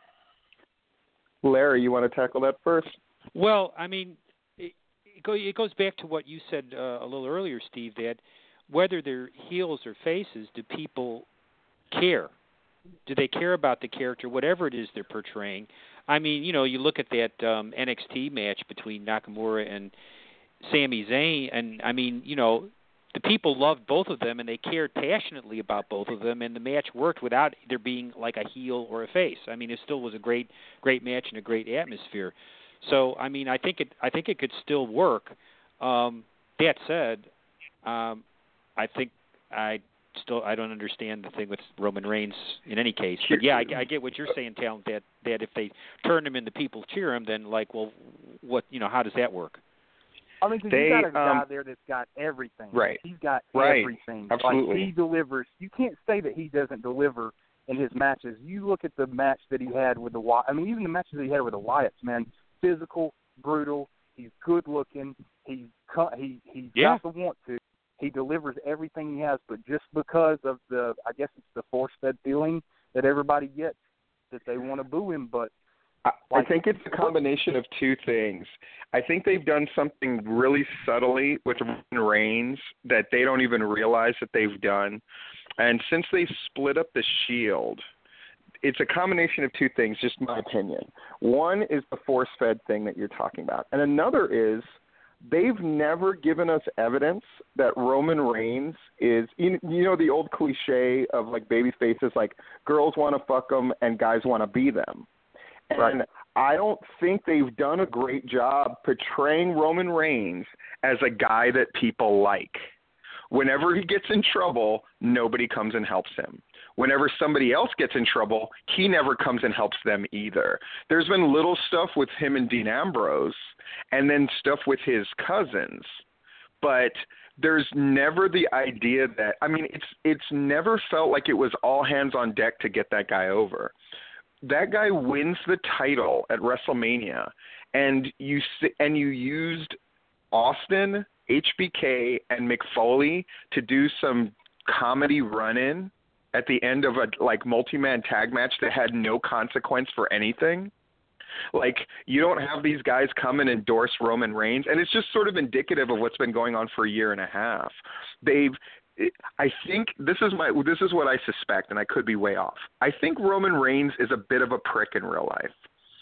Larry, you want to tackle that first? Well, I mean, it, it, go, it goes back to what you said uh, a little earlier, Steve, that whether they're heels or faces, do people care? Do they care about the character, whatever it is they're portraying? I mean, you know, you look at that um, N X T match between Nakamura and Sami Zayn, and, I mean, you know, the people loved both of them, and they cared passionately about both of them, and the match worked without there being like a heel or a face. I mean, it still was a great, great match and a great atmosphere. So, I mean, I think it, I think it could still work. Um, that said, um, I think I still I don't understand the thing with Roman Reigns in any case. But yeah, I, I get what you're saying, Talon. That that if they turn him into people cheer him, then like, well, what you know, how does that work? I mean, because you got a guy um, there that's got everything. Right. He's got right. everything. Absolutely. Like, he delivers. You can't say that he doesn't deliver in his matches. You look at the match that he had with the Wyatts. I mean, even the matches that he had with the Wyatts, man, physical, brutal. He's good looking. He's he he yeah. got the want to. He delivers everything he has, but just because of the, I guess it's the force-fed feeling that everybody gets, that they want to boo him. But I, like, I think it's a combination of two things. I think they've done something really subtly with Roman Reigns that they don't even realize that they've done. And since they split up the Shield, it's a combination of two things, just my opinion. One is the force-fed thing that you're talking about. And another is, they've never given us evidence that Roman Reigns is, you know, the old cliche of like baby faces, like girls want to fuck them and guys want to be them. And right. I don't think they've done a great job portraying Roman Reigns as a guy that people like. Whenever he gets in trouble, nobody comes and helps him. Whenever somebody else gets in trouble, he never comes and helps them either. There's been little stuff with him and Dean Ambrose, and then stuff with his cousins. But there's never the idea that, I mean, it's it's never felt like it was all hands on deck to get that guy over. That guy wins the title at WrestleMania, and you and you used Austin, H B K, and Mick Foley to do some comedy run-in at the end of a like multi-man tag match that had no consequence for anything. Like, you don't have these guys come and endorse Roman Reigns, and it's just sort of indicative of what's been going on for a year and a half. They've, I think this is my, this is what I suspect, and I could be way off. I think Roman Reigns is a bit of a prick in real life,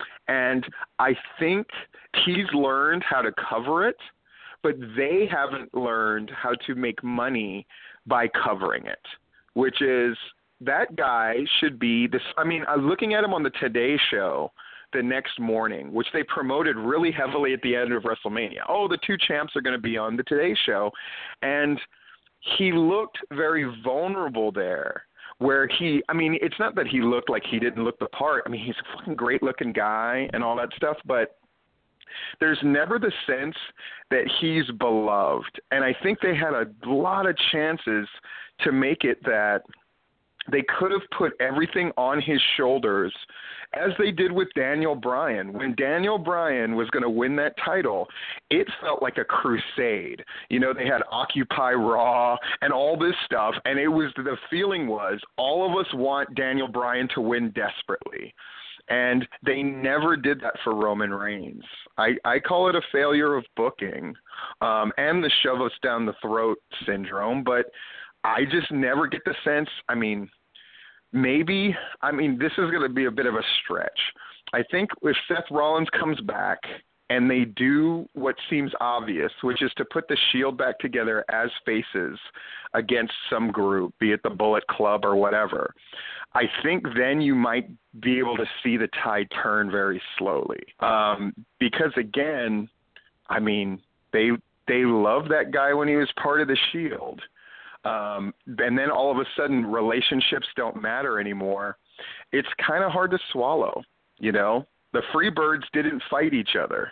and I think he's learned how to cover it, but they haven't learned how to make money by covering it, which is that guy should be this. I mean, I'm looking at him on the Today Show the next morning, which they promoted really heavily at the end of WrestleMania. Oh, the two champs are going to be on the Today Show. And he looked very vulnerable there, where he, I mean, it's not that he looked like he didn't look the part. I mean, he's a fucking great looking guy and all that stuff, but there's never the sense that he's beloved. And I think they had a lot of chances to make it that they could have put everything on his shoulders, as they did with Daniel Bryan. When Daniel Bryan was going to win that title, it felt like a crusade. You know, they had Occupy Raw and all this stuff, and it was, the feeling was, all of us want Daniel Bryan to win desperately. And they never did that for Roman Reigns. I, I call it a failure of booking um, and the shove us down the throat syndrome, but I just never get the sense. I mean, maybe. I mean, this is going to be a bit of a stretch. I think if Seth Rollins comes back and they do what seems obvious, which is to put the Shield back together as faces against some group, be it the Bullet Club or whatever, I think then you might be able to see the tide turn very slowly. Um, because, again, I mean, they they loved that guy when he was part of the Shield. Um, and then all of a sudden relationships don't matter anymore. It's kind of hard to swallow, you know? The Freebirds didn't fight each other.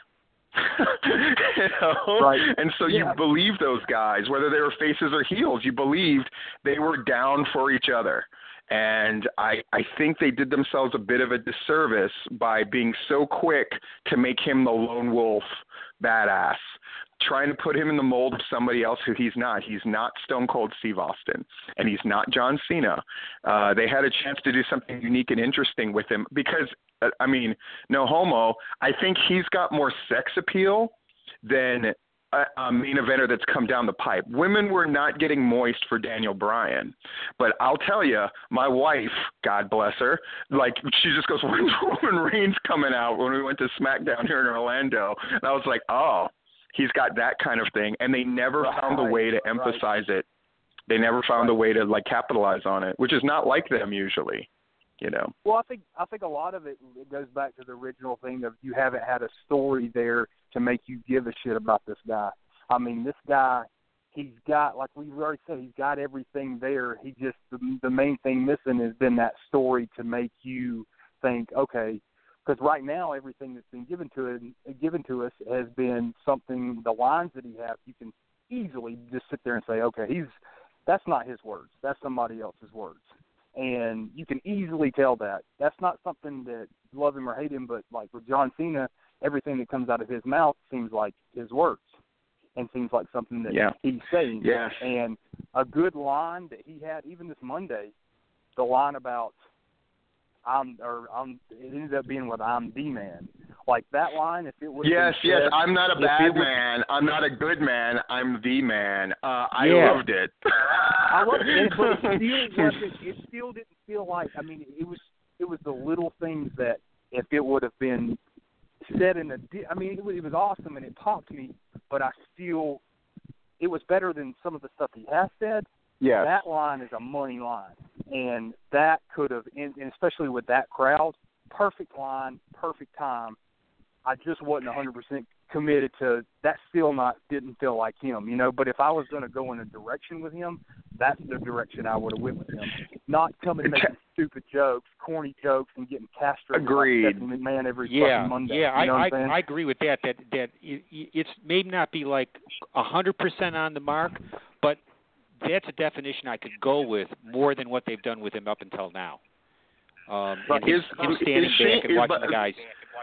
you know? Right. And so yeah. you believe those guys, whether they were faces or heels, you believed they were down for each other. And I, I think they did themselves a bit of a disservice by being so quick to make him the lone wolf badass, trying to put him in the mold of somebody else who he's not. He's not Stone Cold Steve Austin, and he's not John Cena. Uh, they had a chance to do something unique and interesting with him because, uh, I mean, no homo, I think he's got more sex appeal than a, a main eventer that's come down the pipe. Women were not getting moist for Daniel Bryan, but I'll tell you, my wife, God bless her, like she just goes, "When's Roman Reigns coming out?" When we went to SmackDown here in Orlando, and I was like, "Oh, he's got that kind of thing," and they never right, found a way to emphasize right. it. They never found right. a way to like capitalize on it, which is not like them usually, you know. Well, I think I think a lot of it, it goes back to the original thing of you haven't had a story there to make you give a shit about this guy. I mean, this guy, he's got, like we've already said, he's got everything there. He just the, the main thing missing has been that story to make you think, okay. Because right now, everything that's been given to it, given to us has been something. The lines that he has, you can easily just sit there and say, "Okay, he's that's not his words. That's somebody else's words," and you can easily tell that that's not something that love him or hate him. But like with John Cena, everything that comes out of his mouth seems like his words, and seems like something that yeah. he's saying. Yeah. And a good line that he had, even this Monday, the line about. I'm, or I'm, it ended up being what I'm the man. Like that line, if it would. Yes, been yes. said, I'm not a bad was, man. I'm not a good man. I'm the man. Uh, I yeah. loved it. I loved it, but it still wasn't. It still didn't feel like. I mean, it was. It was the little things that, if it would have been said in a. I mean, it was, it was awesome and it popped me, but I still. It was better than some of the stuff he has said. Yeah. That line is a money line. And that could have, and especially with that crowd, perfect line, perfect time. I just wasn't one hundred percent committed to that. Still not, didn't feel like him, you know. But if I was going to go in a direction with him, that's the direction I would have went with him. Not coming and making stupid jokes, corny jokes, and getting castrated Agreed. like Stephanie McMahon every yeah, fucking Monday. Yeah, you know I, what I'm I, I agree with that. That that it, it's may not be like one hundred percent on the mark, but that's a definition I could go with more than what they've done with him up until now. Um, but him, is, him standing is back Shane, and is, watching but, the guys.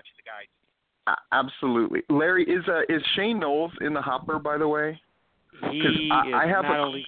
Absolutely, Larry. Is uh, is Shane Knowles in the hopper? By the way, he I, is I have not a, only.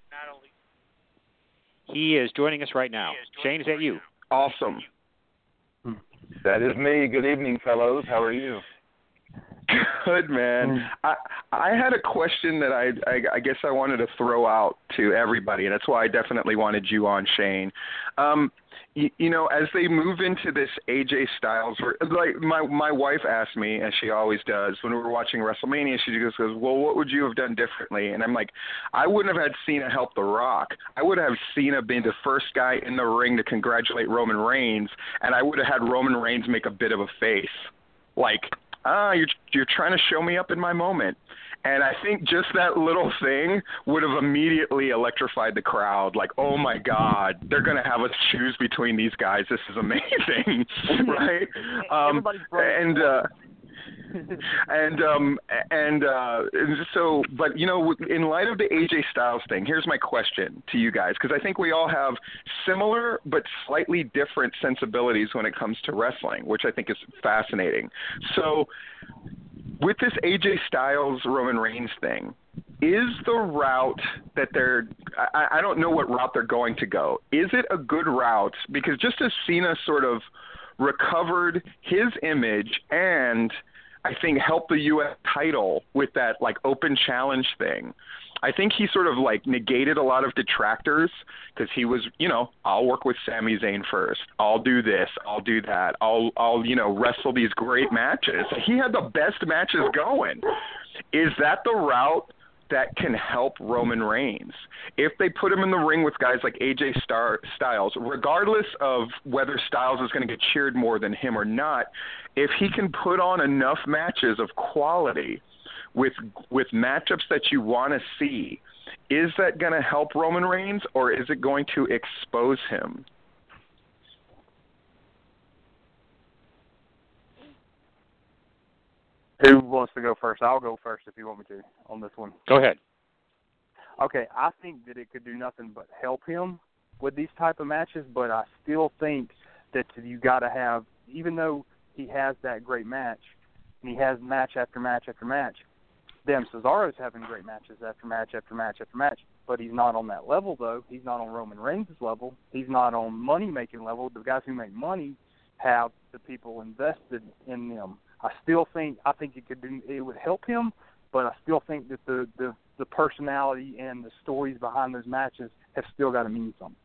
He is joining us right now. Shane, is that you? Awesome. That is me. Good evening, fellows. How are you? Good, man. I I had a question that I, I I guess I wanted to throw out to everybody, and that's why I definitely wanted you on, Shane. Um, you, you know, as they move into this A J Styles, like my my wife asked me, as she always does, when we were watching WrestleMania, she just goes, "Well, what would you have done differently?" And I'm like, I wouldn't have had Cena help The Rock. I would have Cena been the first guy in the ring to congratulate Roman Reigns, and I would have had Roman Reigns make a bit of a face, like. Ah, you're you're trying to show me up in my moment. And I think just that little thing would have immediately electrified the crowd. Like, oh, my God, they're going to have us choose between these guys. This is amazing, right? Um, and uh, and um, and uh, so, but, you know, in light of the A J Styles thing, here's my question to you guys, because I think we all have similar but slightly different sensibilities when it comes to wrestling, which I think is fascinating. So with this A J Styles Roman Reigns thing, is the route that they're I, I don't know what route they're going to go. Is it a good route? Because just as Cena sort of recovered his image and I think, help the U S title with that, like, open challenge thing. I think he sort of, like, negated a lot of detractors because he was, you know, I'll work with Sami Zayn first. I'll do this. I'll do that. I'll, I'll, you know, wrestle these great matches. He had the best matches going. Is that the route that can help Roman Reigns? If they put him in the ring with guys like A J Star, Styles, regardless of whether Styles is going to get cheered more than him or not, if he can put on enough matches of quality with with matchups that you want to see, is that going to help Roman Reigns, or is it going to expose him? Who wants to go first? I'll go first if you want me to on this one. Go ahead. Okay, I think that it could do nothing but help him with these type of matches, but I still think that you got to have, even though he has that great match, and he has match after match after match, Damn, Cesaro's having great matches after match after match after match, but he's not on that level, though. He's not on Roman Reigns' level. He's not on money-making level. The guys who make money have the people invested in them. I still think I think it could do, it would help him, but I still think that the, the, the personality and the stories behind those matches have still got to mean something.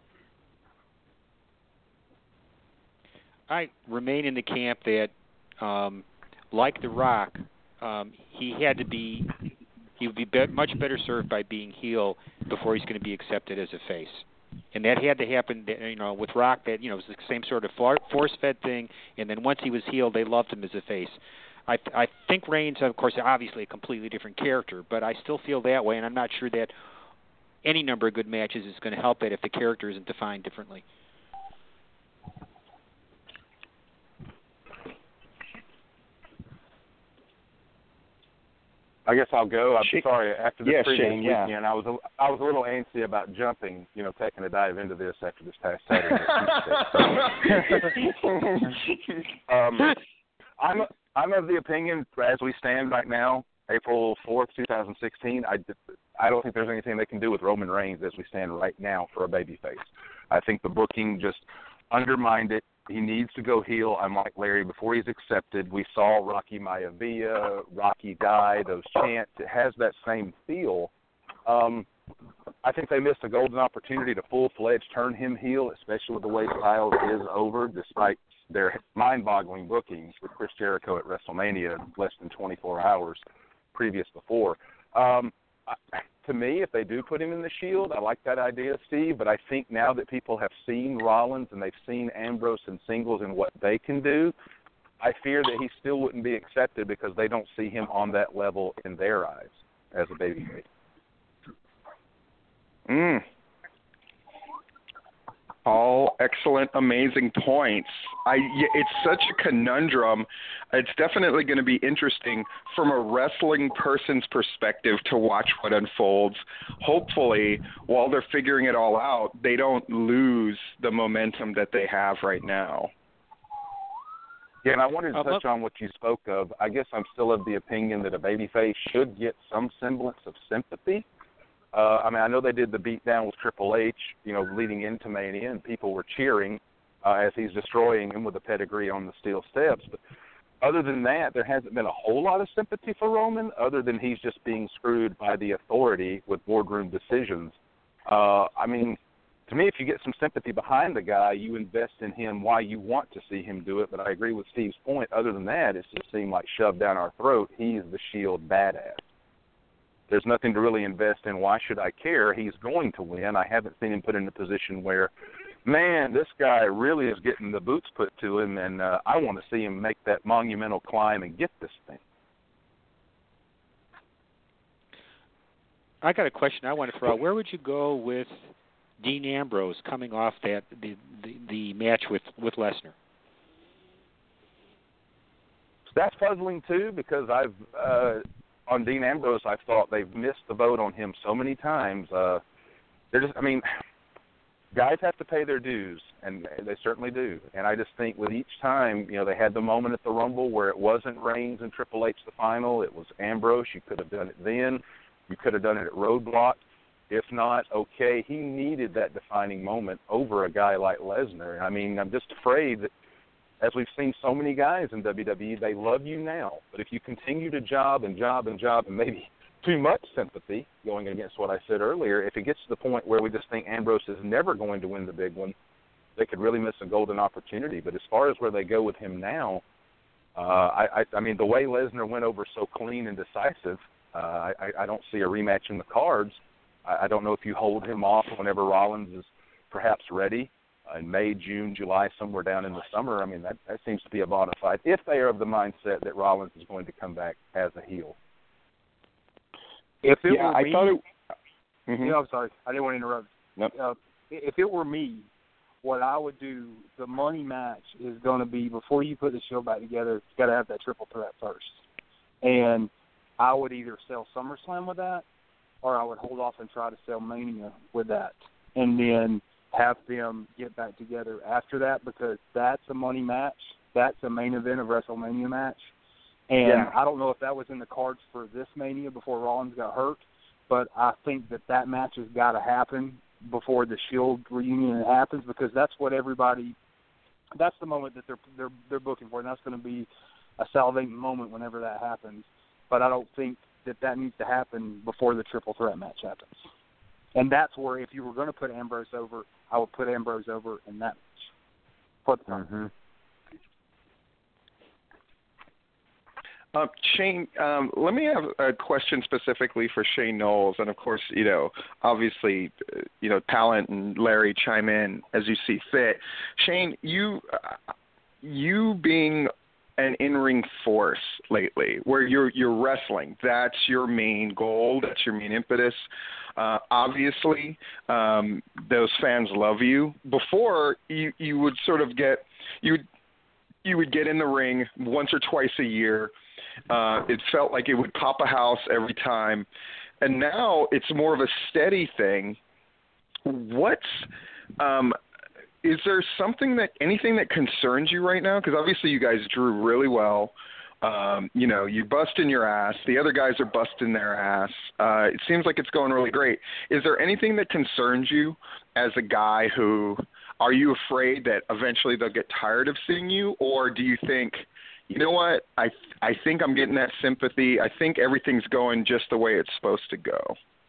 I remain in the camp that, um, like The Rock, um, he had to be he would be, be much better served by being heel before he's going to be accepted as a face. And that had to happen, you know, with Rock. That, you know, it was the same sort of force-fed thing. And then once he was heel, they loved him as a face. I I think Reigns, of course, obviously a completely different character, but I still feel that way, and I'm not sure that any number of good matches is going to help it if the character isn't defined differently. I guess I'll go. I'm Shane, sorry. After this yeah, previous Shane, yeah. weekend, I was a, I was a little antsy about jumping, you know, taking a dive into this after this past Saturday. um, I'm I'm of the opinion, as we stand right now, April fourth, twenty sixteen. I I don't think there's anything they can do with Roman Reigns as we stand right now for a babyface. I think the booking just undermined it. He needs to go heel. I'm like Larry, before he's accepted. We saw Rocky Maivia, Rocky died, those chants. It has that same feel. Um, I think they missed a golden opportunity to full-fledged turn him heel, especially with the way Styles is over, despite their mind-boggling bookings with Chris Jericho at WrestleMania less than twenty-four hours previous before. Um, I, to me, if they do put him in the Shield, I like that idea, Steve, but I think now that people have seen Rollins and they've seen Ambrose and singles and what they can do, I fear that he still wouldn't be accepted because they don't see him on that level in their eyes as a babyface. Mm. All excellent, amazing points. I, it's such a conundrum. It's definitely going to be interesting from a wrestling person's perspective to watch what unfolds. Hopefully, while they're figuring it all out, they don't lose the momentum that they have right now. Yeah, and I wanted to uh, touch on what you spoke of. I guess I'm still of the opinion that a babyface should get some semblance of sympathy. Uh, I mean, I know they did the beatdown with Triple H, you know, leading into Mania, and people were cheering uh, as he's destroying him with a pedigree on the steel steps. But other than that, there hasn't been a whole lot of sympathy for Roman, other than he's just being screwed by the authority with boardroom decisions. Uh, I mean, to me, if you get some sympathy behind the guy, you invest in him why you want to see him do it. But I agree with Steve's point. Other than that, it's just seemed like shoved down our throat. He's the Shield badass. There's nothing to really invest in. Why should I care? He's going to win. I haven't seen him put in a position where, man, this guy really is getting the boots put to him, and uh, I want to see him make that monumental climb and get this thing. I got a question I want to throw out. Where would you go with Dean Ambrose coming off that the the, the match with, with Lesnar? That's puzzling, too, because I've uh, – on Dean Ambrose, I've thought they've missed the boat on him so many times. Uh, they're just, I mean, guys have to pay their dues, and they certainly do. And I just think with each time, you know, they had the moment at the Rumble where it wasn't Reigns and Triple H the final. It was Ambrose. You could have done it then. You could have done it at Roadblock. If not, okay, he needed that defining moment over a guy like Lesnar. I mean, I'm just afraid that as we've seen so many guys in W W E, they love you now. But if you continue to job and job and job and maybe too much sympathy, going against what I said earlier, if it gets to the point where we just think Ambrose is never going to win the big one, they could really miss a golden opportunity. But as far as where they go with him now, uh, I, I, I mean, the way Lesnar went over so clean and decisive, uh, I, I don't see a rematch in the cards. I, I don't know if you hold him off whenever Rollins is perhaps ready uh, in May, June, July, somewhere down in the summer. I mean, that, that seems to be a bona fide, if they are of the mindset that Rollins is going to come back as a heel. If it yeah, were I me, thought it. Mm-hmm. Yeah, I'm sorry. I didn't want to interrupt. Nope. Uh, if it were me, what I would do, the money match is going to be, before you put the show back together, you got to have that triple threat first. And I would either sell SummerSlam with that, or I would hold off and try to sell Mania with that, and then have them get back together after that, because that's a money match. That's a main event of WrestleMania match. And yeah. I don't know if that was in the cards for this Mania before Rollins got hurt, but I think that that match has got to happen before the Shield reunion happens, because that's what everybody, that's the moment that they're they're they're booking for, and that's going to be a salivating moment whenever that happens. But I don't think that that needs to happen before the triple threat match happens. And that's where, if you were going to put Ambrose over, I would put Ambrose over in that match for the time. Mm-hmm. Uh, Shane, um, let me have a question specifically for Shane Knowles, and of course, you know, obviously, uh, you know, Talent and Larry chime in as you see fit. Shane, you, uh, you being an in-ring force lately, where you're you're wrestling, that's your main goal, that's your main impetus. Uh, obviously, um, those fans love you. Before, you you would sort of get you would you would get in the ring once or twice a year. Uh, it felt like it would pop a house every time. And now it's more of a steady thing. What's, um, is there something that, anything that concerns you right now? Because obviously you guys drew really well. Um, you know, you busting your ass. The other guys are busting their ass. Uh, it seems like it's going really great. Is there anything that concerns you as a guy who, are you afraid that eventually they'll get tired of seeing you? Or do you think, you know what, I I think I'm getting that sympathy. I think everything's going just the way it's supposed to go?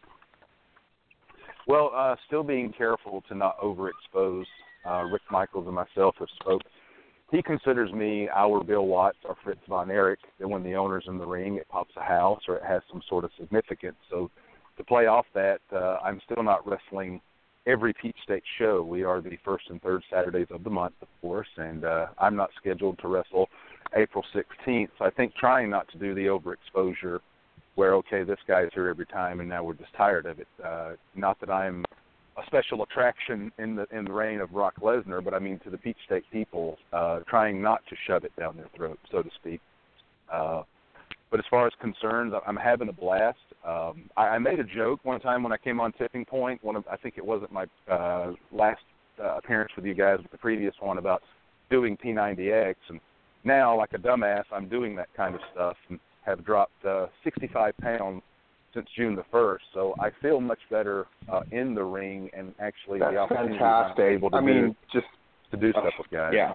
Well, uh, still being careful to not overexpose. Uh, Rick Michaels and myself have spoke. He considers me our Bill Watts or Fritz Von Erich, that when the owner's in the ring, it pops a house or it has some sort of significance. So to play off that, uh, I'm still not wrestling every Peach State show. We are the first and third Saturdays of the month, of course, and uh, I'm not scheduled to wrestle April sixteenth. So I think trying not to do the overexposure where, okay, this guy's here every time and now we're just tired of it. Uh, not that I'm a special attraction in the in the reign of Brock Lesnar, but I mean to the Peach State people, uh, trying not to shove it down their throat, so to speak. Uh, but as far as concerns, I'm having a blast. Um, I, I made a joke one time when I came on Tipping Point. One of I think it wasn't my uh, last uh, appearance with you guys, but the previous one, about doing P ninety X, and now, like a dumbass, I'm doing that kind of stuff and have dropped uh, sixty-five pounds since June the first. So I feel much better uh, in the ring, and actually That's the opportunity fantastic. I'm able to I do, mean, just to do stuff with guys. Yeah.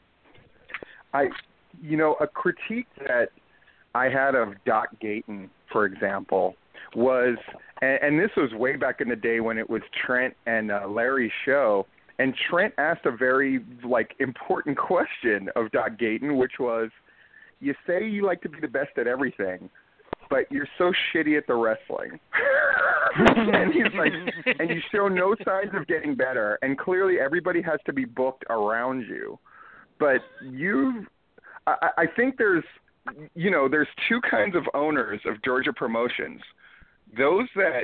I, you know, a critique that I had of Doc Gayton, for example, was, and, and this was way back in the day when it was Trent and uh, Larry's show. And Trent asked a very, like, important question of Doc Gayton, which was, you say you like to be the best at everything, but you're so shitty at the wrestling. And he's like, and you show no signs of getting better. And clearly everybody has to be booked around you. But you, I, I think there's, you know, there's two kinds of owners of Georgia Promotions. Those that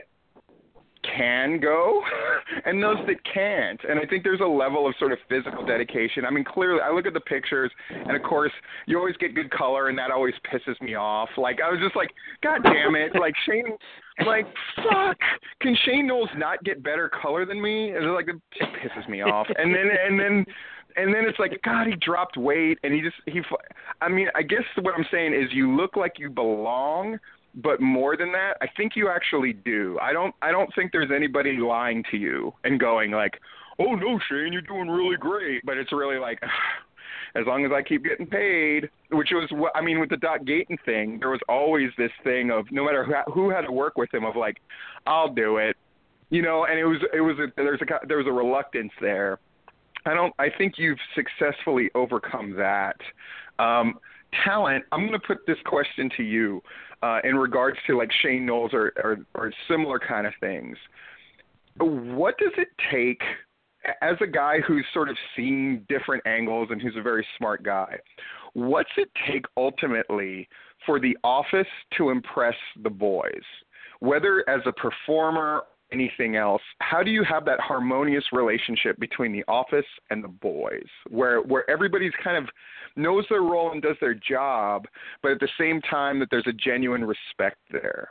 can go and those that can't. And I think there's a level of sort of physical dedication. I mean, clearly, I look at the pictures, and of course, you always get good color, and that always pisses me off. Like, I was just like, God damn it. Like, Shane, like, fuck. Can Shane Knowles not get better color than me? It's like, it pisses me off. And then, and then, and then it's like, God, he dropped weight, and he just, he, I mean, I guess what I'm saying is you look like you belong. But more than that, I think you actually do. I don't I don't think there's anybody lying to you and going like, oh, no, Shane, you're doing really great. But it's really like, as long as I keep getting paid, which was what, I mean, with the Doc Gayton thing, there was always this thing of no matter who, who had to work with him of like, I'll do it, you know, and it was, it was, a, there's a, there was a reluctance there. I don't, I think you've successfully overcome that. Um, talent, I'm going to put this question to you uh, in regards to like Shane Knowles or, or, or similar kind of things. What does it take as a guy who's sort of seen different angles and who's a very smart guy? What's it take ultimately for The Office to impress the boys? Whether as a performer, anything else, how do you have that harmonious relationship between The Office and the boys, where where everybody's kind of knows their role and does their job, but at the same time that there's a genuine respect there?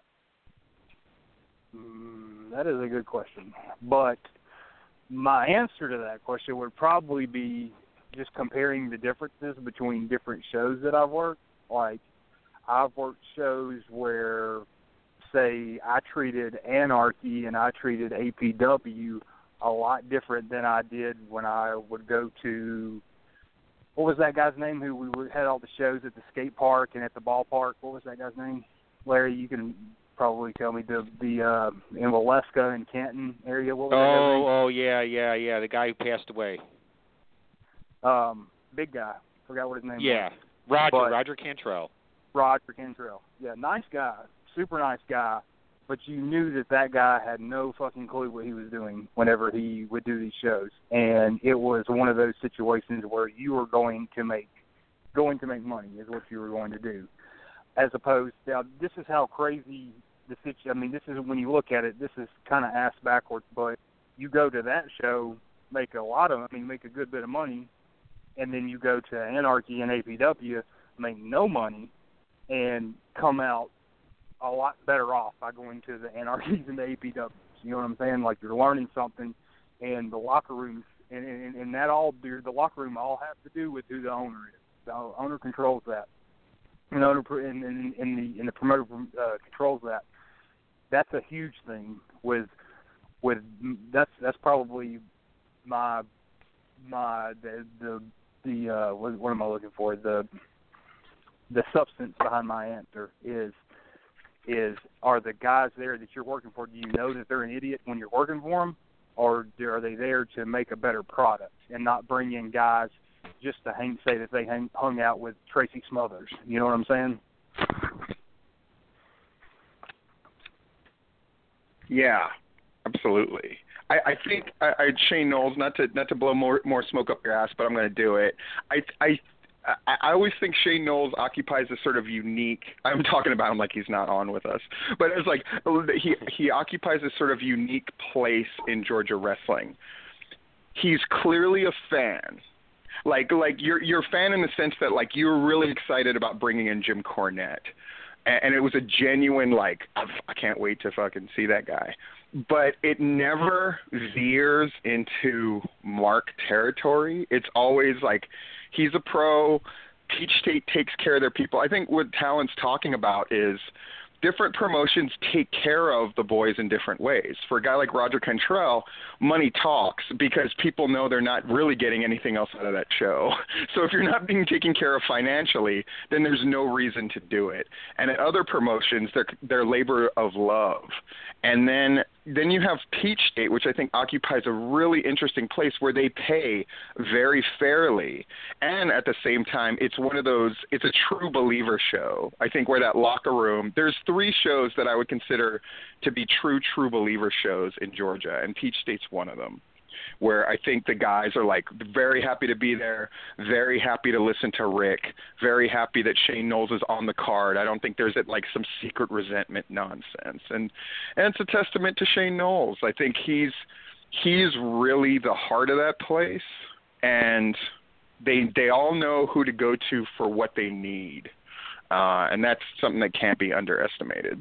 Mm, that is a good question. But my answer to that question would probably be just comparing the differences between different shows that I've worked. Like, I've worked shows where, say, I treated Anarchy and I treated A P W a lot different than I did when I would go to, what was that guy's name who we had all the shows at the skate park and at the ballpark? What was that guy's name? Larry, you can probably tell me. The the uh, in Waleska and Canton area. What was that guy's name? Oh, oh, yeah, yeah, yeah. The guy who passed away. Um, big guy. Forgot what his name yeah. was. Yeah, Roger, but, Roger Cantrell. Roger Cantrell. Yeah, nice guy. Super nice guy. But you knew that that guy had no fucking clue what he was doing whenever he would do these shows. And it was one of those situations where you were going to make going to make money is what you were going to do. As opposed, now this is how crazy the situation, I mean, this is when you look at it, this is kind of ass backwards, but you go to that show, make a lot of, I mean, make a good bit of money, and then you go to Anarchy and A P W, make no money, and come out a lot better off by going to the Anarchies and the A P Ws. You know what I'm saying? Like, you're learning something, and the locker rooms, and, and, and that all, the locker room all has to do with who the owner is. The owner controls that. And the owner, and, and, and the and the promoter uh, controls that. That's a huge thing. With with that's that's probably my my the the, the uh, what, what am I looking for? The the substance behind my answer is. is are the guys there that you're working for, do you know that they're an idiot when you're working for them, or are they there to make a better product and not bring in guys just to hang, say that they hang, hung out with Tracy Smothers? You know what I'm saying? Yeah, absolutely. I, I think I, I Shane Knowles, not to not to blow more more smoke up your ass, but I'm going to do it. I I I, I always think Shane Knowles occupies a sort of unique. I'm talking about him like he's not on with us, but it's like he he occupies a sort of unique place in Georgia wrestling. He's clearly a fan. Like like you're you're a fan in the sense that like you were really excited about bringing in Jim Cornette, and, and it was a genuine like I can't wait to fucking see that guy. But it never veers into Mark territory. It's always like he's a pro. Peach State takes care of their people. I think what Talon's talking about is different promotions take care of the boys in different ways. For a guy like Roger Cantrell, money talks because people know they're not really getting anything else out of that show. So if you're not being taken care of financially, then there's no reason to do it. And at other promotions, they're, they're labor of love. And then then you have Peach State, which I think occupies a really interesting place where they pay very fairly. And at the same time, it's one of those, it's a true believer show. I think where that locker room, there's three shows that I would consider to be true, true believer shows in Georgia, and Peach State's one of them, where I think the guys are like very happy to be there, very happy to listen to Rick, very happy that Shane Knowles is on the card. I don't think there's like some secret resentment nonsense. And and it's a testament to Shane Knowles. I think he's he's really the heart of that place, and they they all know who to go to for what they need. Uh, and that's something that can't be underestimated.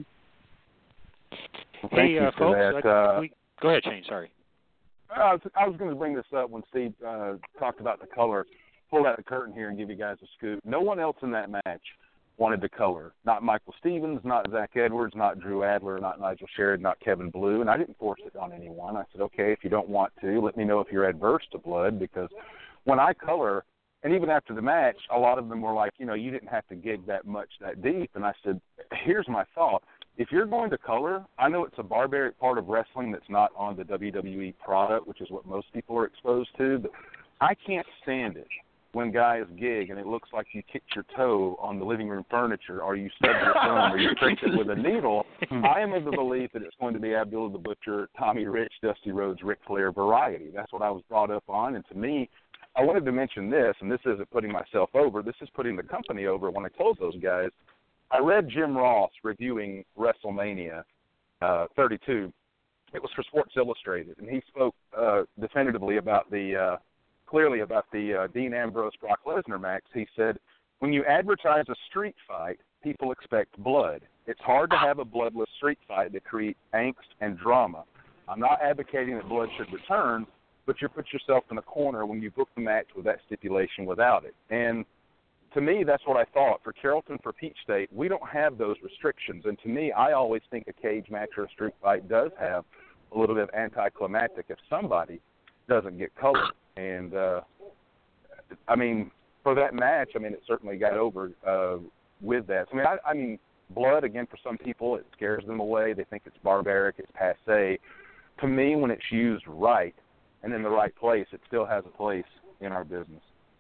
Well, thank hey, you uh, for folks, that. Uh, we, go ahead, Shane. Sorry. I was, I was going to bring this up when Steve uh, talked about the color. Pull out the curtain here and give you guys a scoop. No one else in that match wanted the color. Not Michael Stevens, not Zach Edwards, not Drew Adler, not Nigel Sheridan, not Kevin Blue. And I didn't force it on anyone. I said, okay, if you don't want to, let me know if you're adverse to blood, because when I color And even after the match, a lot of them were like, you know, you didn't have to gig that much that deep. And I said, here's my thought. If you're going to color, I know it's a barbaric part of wrestling that's not on the W W E product, which is what most people are exposed to, but I can't stand it when guys gig and it looks like you kicked your toe on the living room furniture or you stubbed your thumb or you pricked it with a needle. I am of the belief that it's going to be Abdullah the Butcher, Tommy Rich, Dusty Rhodes, Ric Flair variety. That's what I was brought up on. And to me, I wanted to mention this, and this isn't putting myself over. This is putting the company over. When I told those guys, I read Jim Ross reviewing WrestleMania uh, thirty-two. It was for Sports Illustrated, and he spoke uh, definitively about the uh, clearly about the uh, Dean Ambrose Brock Lesnar match. He said, when you advertise a street fight, people expect blood. It's hard to have a bloodless street fight that creates angst and drama. I'm not advocating that blood should return, but you put yourself in a corner when you book the match with that stipulation without it. And to me, that's what I thought. For Carrollton, for Peach State, we don't have those restrictions. And to me, I always think a cage match or a street fight does have a little bit of anticlimactic if somebody doesn't get colored. And, uh, I mean, for that match, I mean, it certainly got over uh, with that. I mean, I, I mean, blood, again, for some people, it scares them away. They think it's barbaric, it's passé. To me, when it's used right and in the right place, it still has a place in our business.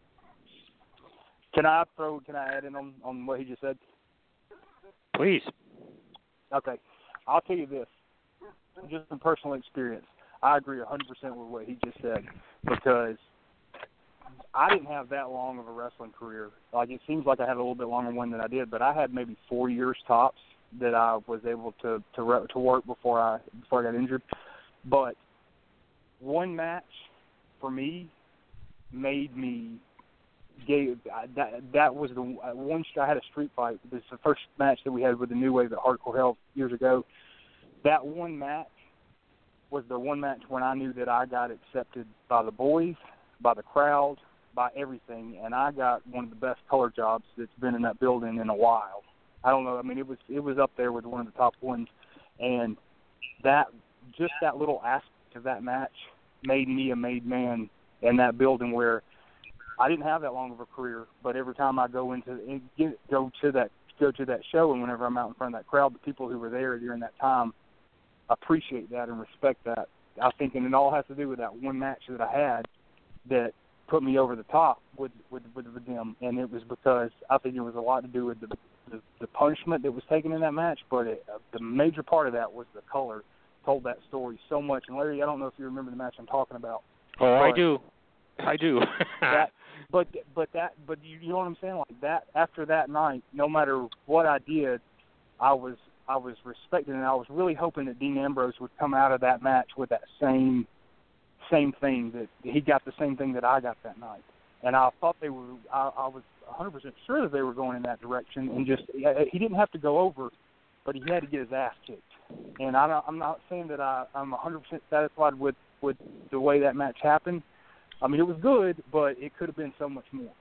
Can I throw? Can I add in on, on what he just said? Please. Okay. I'll tell you this. Just from personal experience, I agree one hundred percent with what he just said because I didn't have that long of a wrestling career. Like, it seems like I had a little bit longer one than I did, but I had maybe four years tops that I was able to to, to work before I before I got injured. But one match for me made me gave that that was the one. I had a street fight. This is the first match that we had with the New Wave at Hardcore Hell years ago. That one match was the one match when I knew that I got accepted by the boys, by the crowd, by everything, and I got one of the best color jobs that's been in that building in a while. I don't know. I mean, it was it was up there with one of the top ones, and that just that little aspect of that match made me a made man in that building where I didn't have that long of a career, but every time I go into get, go to that go to that show, and whenever I'm out in front of that crowd, the people who were there during that time appreciate that and respect that. I think, and it all has to do with that one match that I had that put me over the top with with, with, with them, and it was because I think it was a lot to do with the the, the punishment that was taken in that match, but it, uh, the major part of that was the color told that story so much. And Larry, I don't know if you remember the match I'm talking about. Oh, I do. I do. that, but but that but you, you know what I'm saying? Like that after that night, no matter what I did, I was I was respected, and I was really hoping that Dean Ambrose would come out of that match with that same same thing, that he got the same thing that I got that night. And I thought they were. I, I was one hundred percent sure that they were going in that direction, and just he didn't have to go over, but he had to get his ass kicked. And I don't, I'm not saying that I, I'm one hundred percent satisfied with, with the way that match happened. I mean, it was good, but it could have been so much more.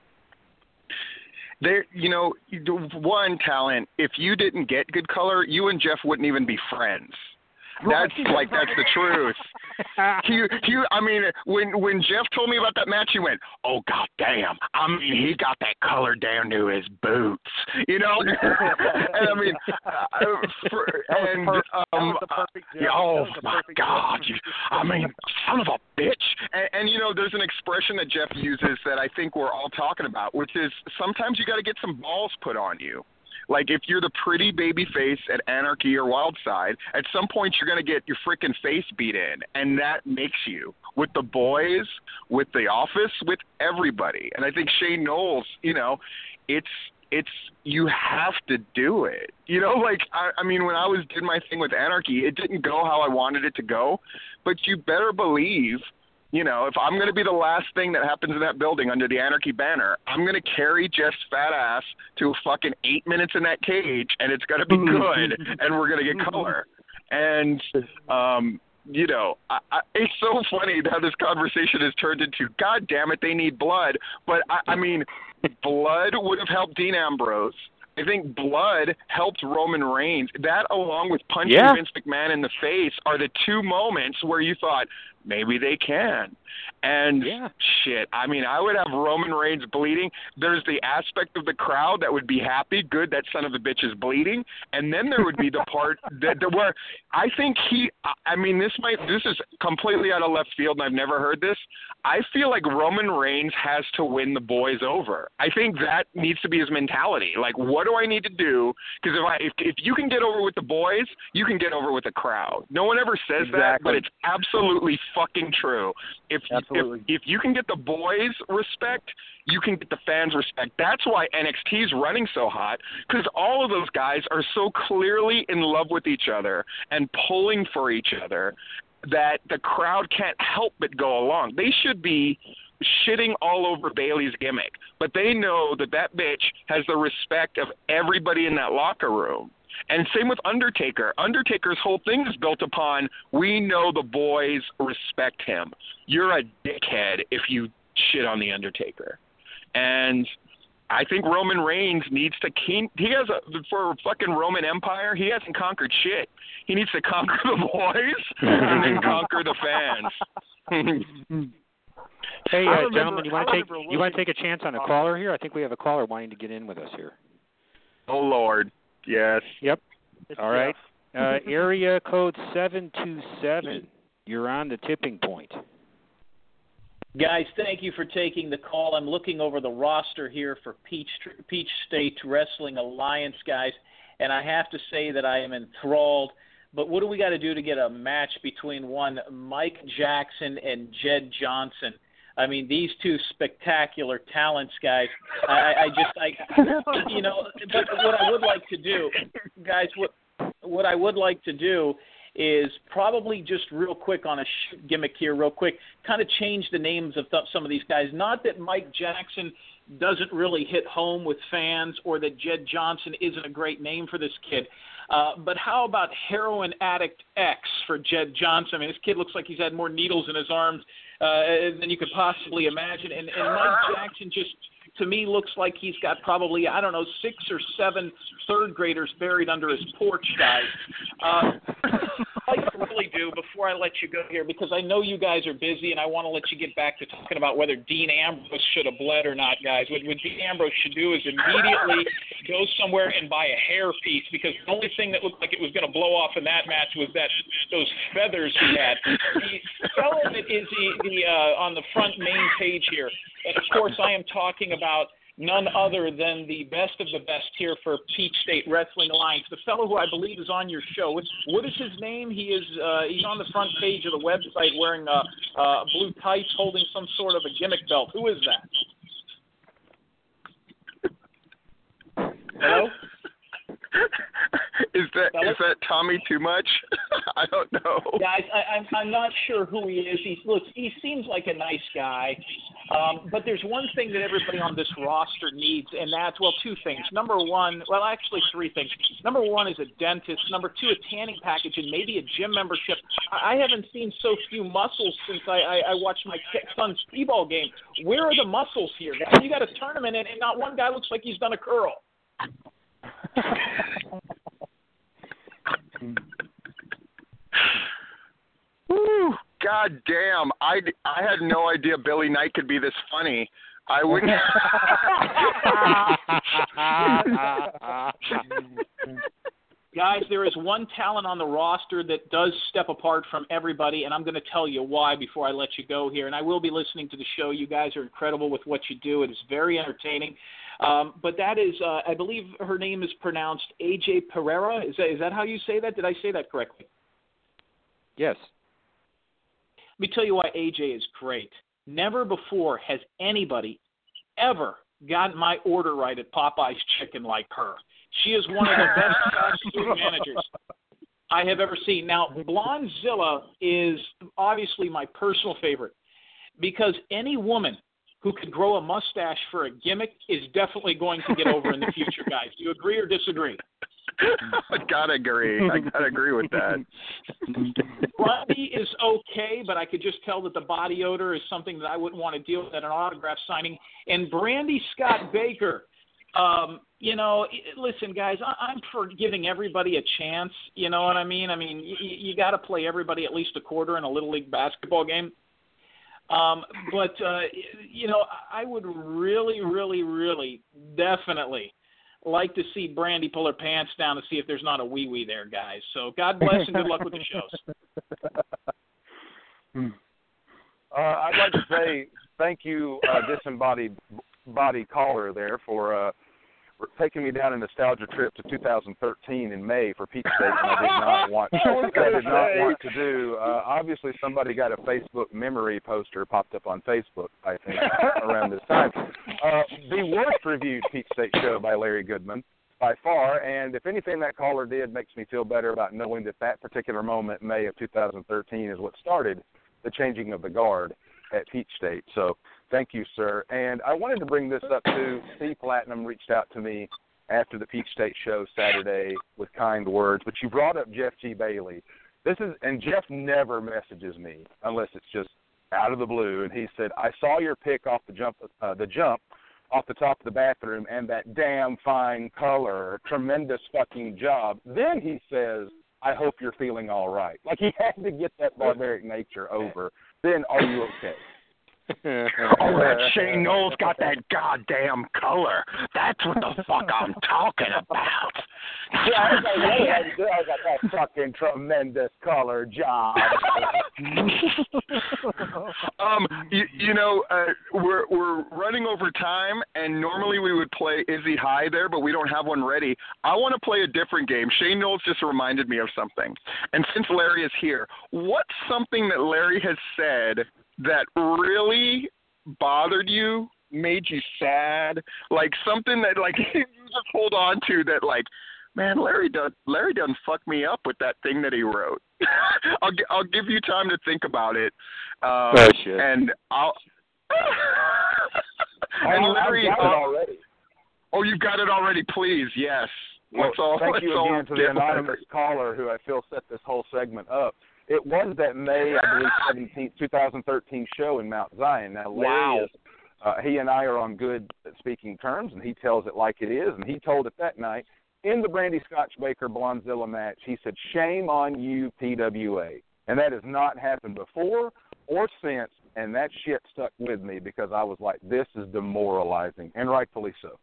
There, you know, one talent. If you didn't get good color, you and Jeff wouldn't even be friends. That's like that's the truth. He, he, I mean, when when Jeff told me about that match, he went, "Oh God damn! I mean, he got that color down to his boots, you know." And I mean, uh, for, and um, uh, yeah, oh my God! You, I mean, son of a bitch! And, and you know, there's an expression that Jeff uses that I think we're all talking about, which is sometimes you got to get some balls put on you. Like, if you're the pretty baby face at Anarchy or Wildside, at some point you're going to get your freaking face beat in, and that makes you. With the boys, with the office, with everybody. And I think Shane Knowles, you know, it's it's you have to do it. You know, like, I, I mean, when I was did my thing with Anarchy, it didn't go how I wanted it to go, but you better believe, you know, if I'm going to be the last thing that happens in that building under the Anarchy banner, I'm going to carry Jeff's fat ass to fucking eight minutes in that cage, and it's going to be good, and we're going to get color. And, um, you know, I, I, it's so funny how this conversation has turned into, God damn it, they need blood. But, I, I mean, blood would have helped Dean Ambrose. I think blood helped Roman Reigns. That, along with punching yeah. Vince McMahon in the face, are the two moments where you thought, maybe they can. And yeah. shit, I mean, I would have Roman Reigns bleeding. There's the aspect of the crowd that would be happy, good, that son of a bitch is bleeding. And then there would be the part that, that where I think he, I mean, this might, this is completely out of left field, and I've never heard this. I feel like Roman Reigns has to win the boys over. I think that needs to be his mentality. Like, what do I need to do? Because if I, if, if you can get over with the boys, you can get over with the crowd. No one ever says exactly. that, but it's absolutely fucking true. If, absolutely. if if you can get the boys respect, you can get the fans respect. That's why N X T is running so hot, because all of those guys are so clearly in love with each other and pulling for each other that the crowd can't help but go along. They should be shitting all over Bayley's gimmick, but they know that that bitch has the respect of everybody in that locker room. And same with Undertaker. Undertaker's whole thing is built upon, we know the boys respect him. You're a dickhead if you shit on the Undertaker. And I think Roman Reigns needs to keep, he has a, for fucking Roman Empire, he hasn't conquered shit. He needs to conquer the boys and then conquer the fans. Hey, uh, remember, gentlemen, you want to take little, you want to take a chance on a caller here? I think we have a caller wanting to get in with us here. Oh Lord, yes. Yep. It's All right. Uh, area code seven two seven. You're on the tipping point. Guys, thank you for taking the call. I'm looking over the roster here for Peach Peach State Wrestling Alliance, guys, and I have to say that I am enthralled. But what do we got to do to get a match between one Mike Jackson and Jed Johnson? I mean, these two spectacular talents, guys. I, I just, I, you know, but what I would like to do, guys, what what I would like to do is probably just real quick on a shoot gimmick here, real quick, kind of change the names of th- some of these guys. Not that Mike Jackson doesn't really hit home with fans or that Jed Johnson isn't a great name for this kid. Uh, but how about Heroin Addict X for Jed Johnson? I mean, this kid looks like he's had more needles in his arms uh, than you could possibly imagine. And, and Mike Jackson just, to me, looks like he's got probably, I don't know, six or seven third graders buried under his porch, guys. Uh, I'd like to really do, before I let you go here, because I know you guys are busy and I want to let you get back to talking about whether Dean Ambrose should have bled or not, guys. What, what Dean Ambrose should do is immediately go somewhere and buy a hair piece, because the only thing that looked like it was going to blow off in that match was that those feathers he had. The fellow that is the, the uh, on the front main page here, and of course I am talking about none other than the best of the best here for Peach State Wrestling Alliance, the fellow who I believe is on your show. What, what is his name? He is uh, he's on the front page of the website wearing uh, uh, blue tights, holding some sort of a gimmick belt. Who is that? Hello? Is that is that Tommy Too Much? I don't know. Guys, I, I'm I'm not sure who he is. He looks he seems like a nice guy, um, but there's one thing that everybody on this roster needs, and that's well, two things. Number one, well, actually three things. Number one is a dentist. Number two, a tanning package, and maybe a gym membership. I, I haven't seen so few muscles since I, I, I watched my son's t-ball game. Where are the muscles here, guys? You got a tournament, and, and not one guy looks like he's done a curl. Woo, God damn. I, I had no idea Billy Knight could be this funny. I wouldn't. Guys, there is one talent on the roster that does step apart from everybody, and I'm going to tell you why before I let you go here. And I will be listening to the show. You guys are incredible with what you do. It is very entertaining. Um, but that is, uh, I believe her name is pronounced A J Pereira. Is that, is that how you say that? Did I say that correctly? Yes. Let me tell you why A J is great. Never before has anybody ever gotten my order right at Popeye's Chicken like her. She is one of the best fast food managers I have ever seen. Now, Blondezilla is obviously my personal favorite, because any woman who could grow a mustache for a gimmick is definitely going to get over in the future, guys. Do you agree or disagree? I gotta agree. I gotta agree with that. Blondie is okay, but I could just tell that the body odor is something that I wouldn't want to deal with at an autograph signing. And Brandy Scott Baker, Um, you know, listen, guys, I'm for giving everybody a chance. You know what I mean? I mean, you, you got to play everybody at least a quarter in a Little League basketball game. Um, but, uh, you know, I would really, really, really definitely like to see Brandy pull her pants down to see if there's not a wee-wee there, guys. So God bless and good luck with the shows. uh, I'd like to say thank you, uh, disembodied body caller there, for uh, for taking me down a nostalgia trip to two thousand thirteen in May for Peach State, and I did not want, I did not want to do. Uh, obviously, somebody got a Facebook memory poster popped up on Facebook, I think, around this time. Uh, the worst reviewed Peach State show by Larry Goodman, by far, and if anything that caller did makes me feel better about knowing that that particular moment, May of two thousand thirteen, is what started the changing of the guard at Peach State. So thank you, sir. And I wanted to bring this up too. Steve Platinum reached out to me after the Peach State show Saturday with kind words, but you brought up Jeff G. Bailey. This is, and Jeff never messages me unless it's just out of the blue. And he said, I saw your pick off the jump, uh, the jump off the top of the bathroom, and that damn fine color, tremendous fucking job. Then he says, I hope you're feeling all right. Like he had to get that barbaric nature over. Then are you okay? Oh, that Shane Knowles got that goddamn color. That's what the fuck I'm talking about. Yeah, I was like, hey, I got that fucking tremendous color job. um, you, you know, uh, we're we're running over time, and normally we would play Izzy High there, but we don't have one ready. I want to play a different game. Shane Knowles just reminded me of something. And since Larry is here, what's something that Larry has said that really bothered you, made you sad, like something that like you just hold on to that like, man, Larry done Larry done fucked me up with that thing that he wrote. I'll I'll give you time to think about it. Um, oh shit! And I'll. and Larry, I've got it already. Oh, you've got it already. Please, yes. Well, let's all, thank let's you again to the anonymous Larry. caller who I feel set this whole segment up. It was that May, I believe, seventeenth, twenty thirteen show in Mount Zion. Now, Larry Wow. is, uh, he and I are on good speaking terms, and he tells it like it is. And he told it that night in the Brandy Scotch Baker Blonzilla match. He said, shame on you, P W A. And that has not happened before or since, and that shit stuck with me because I was like, this is demoralizing, and rightfully so.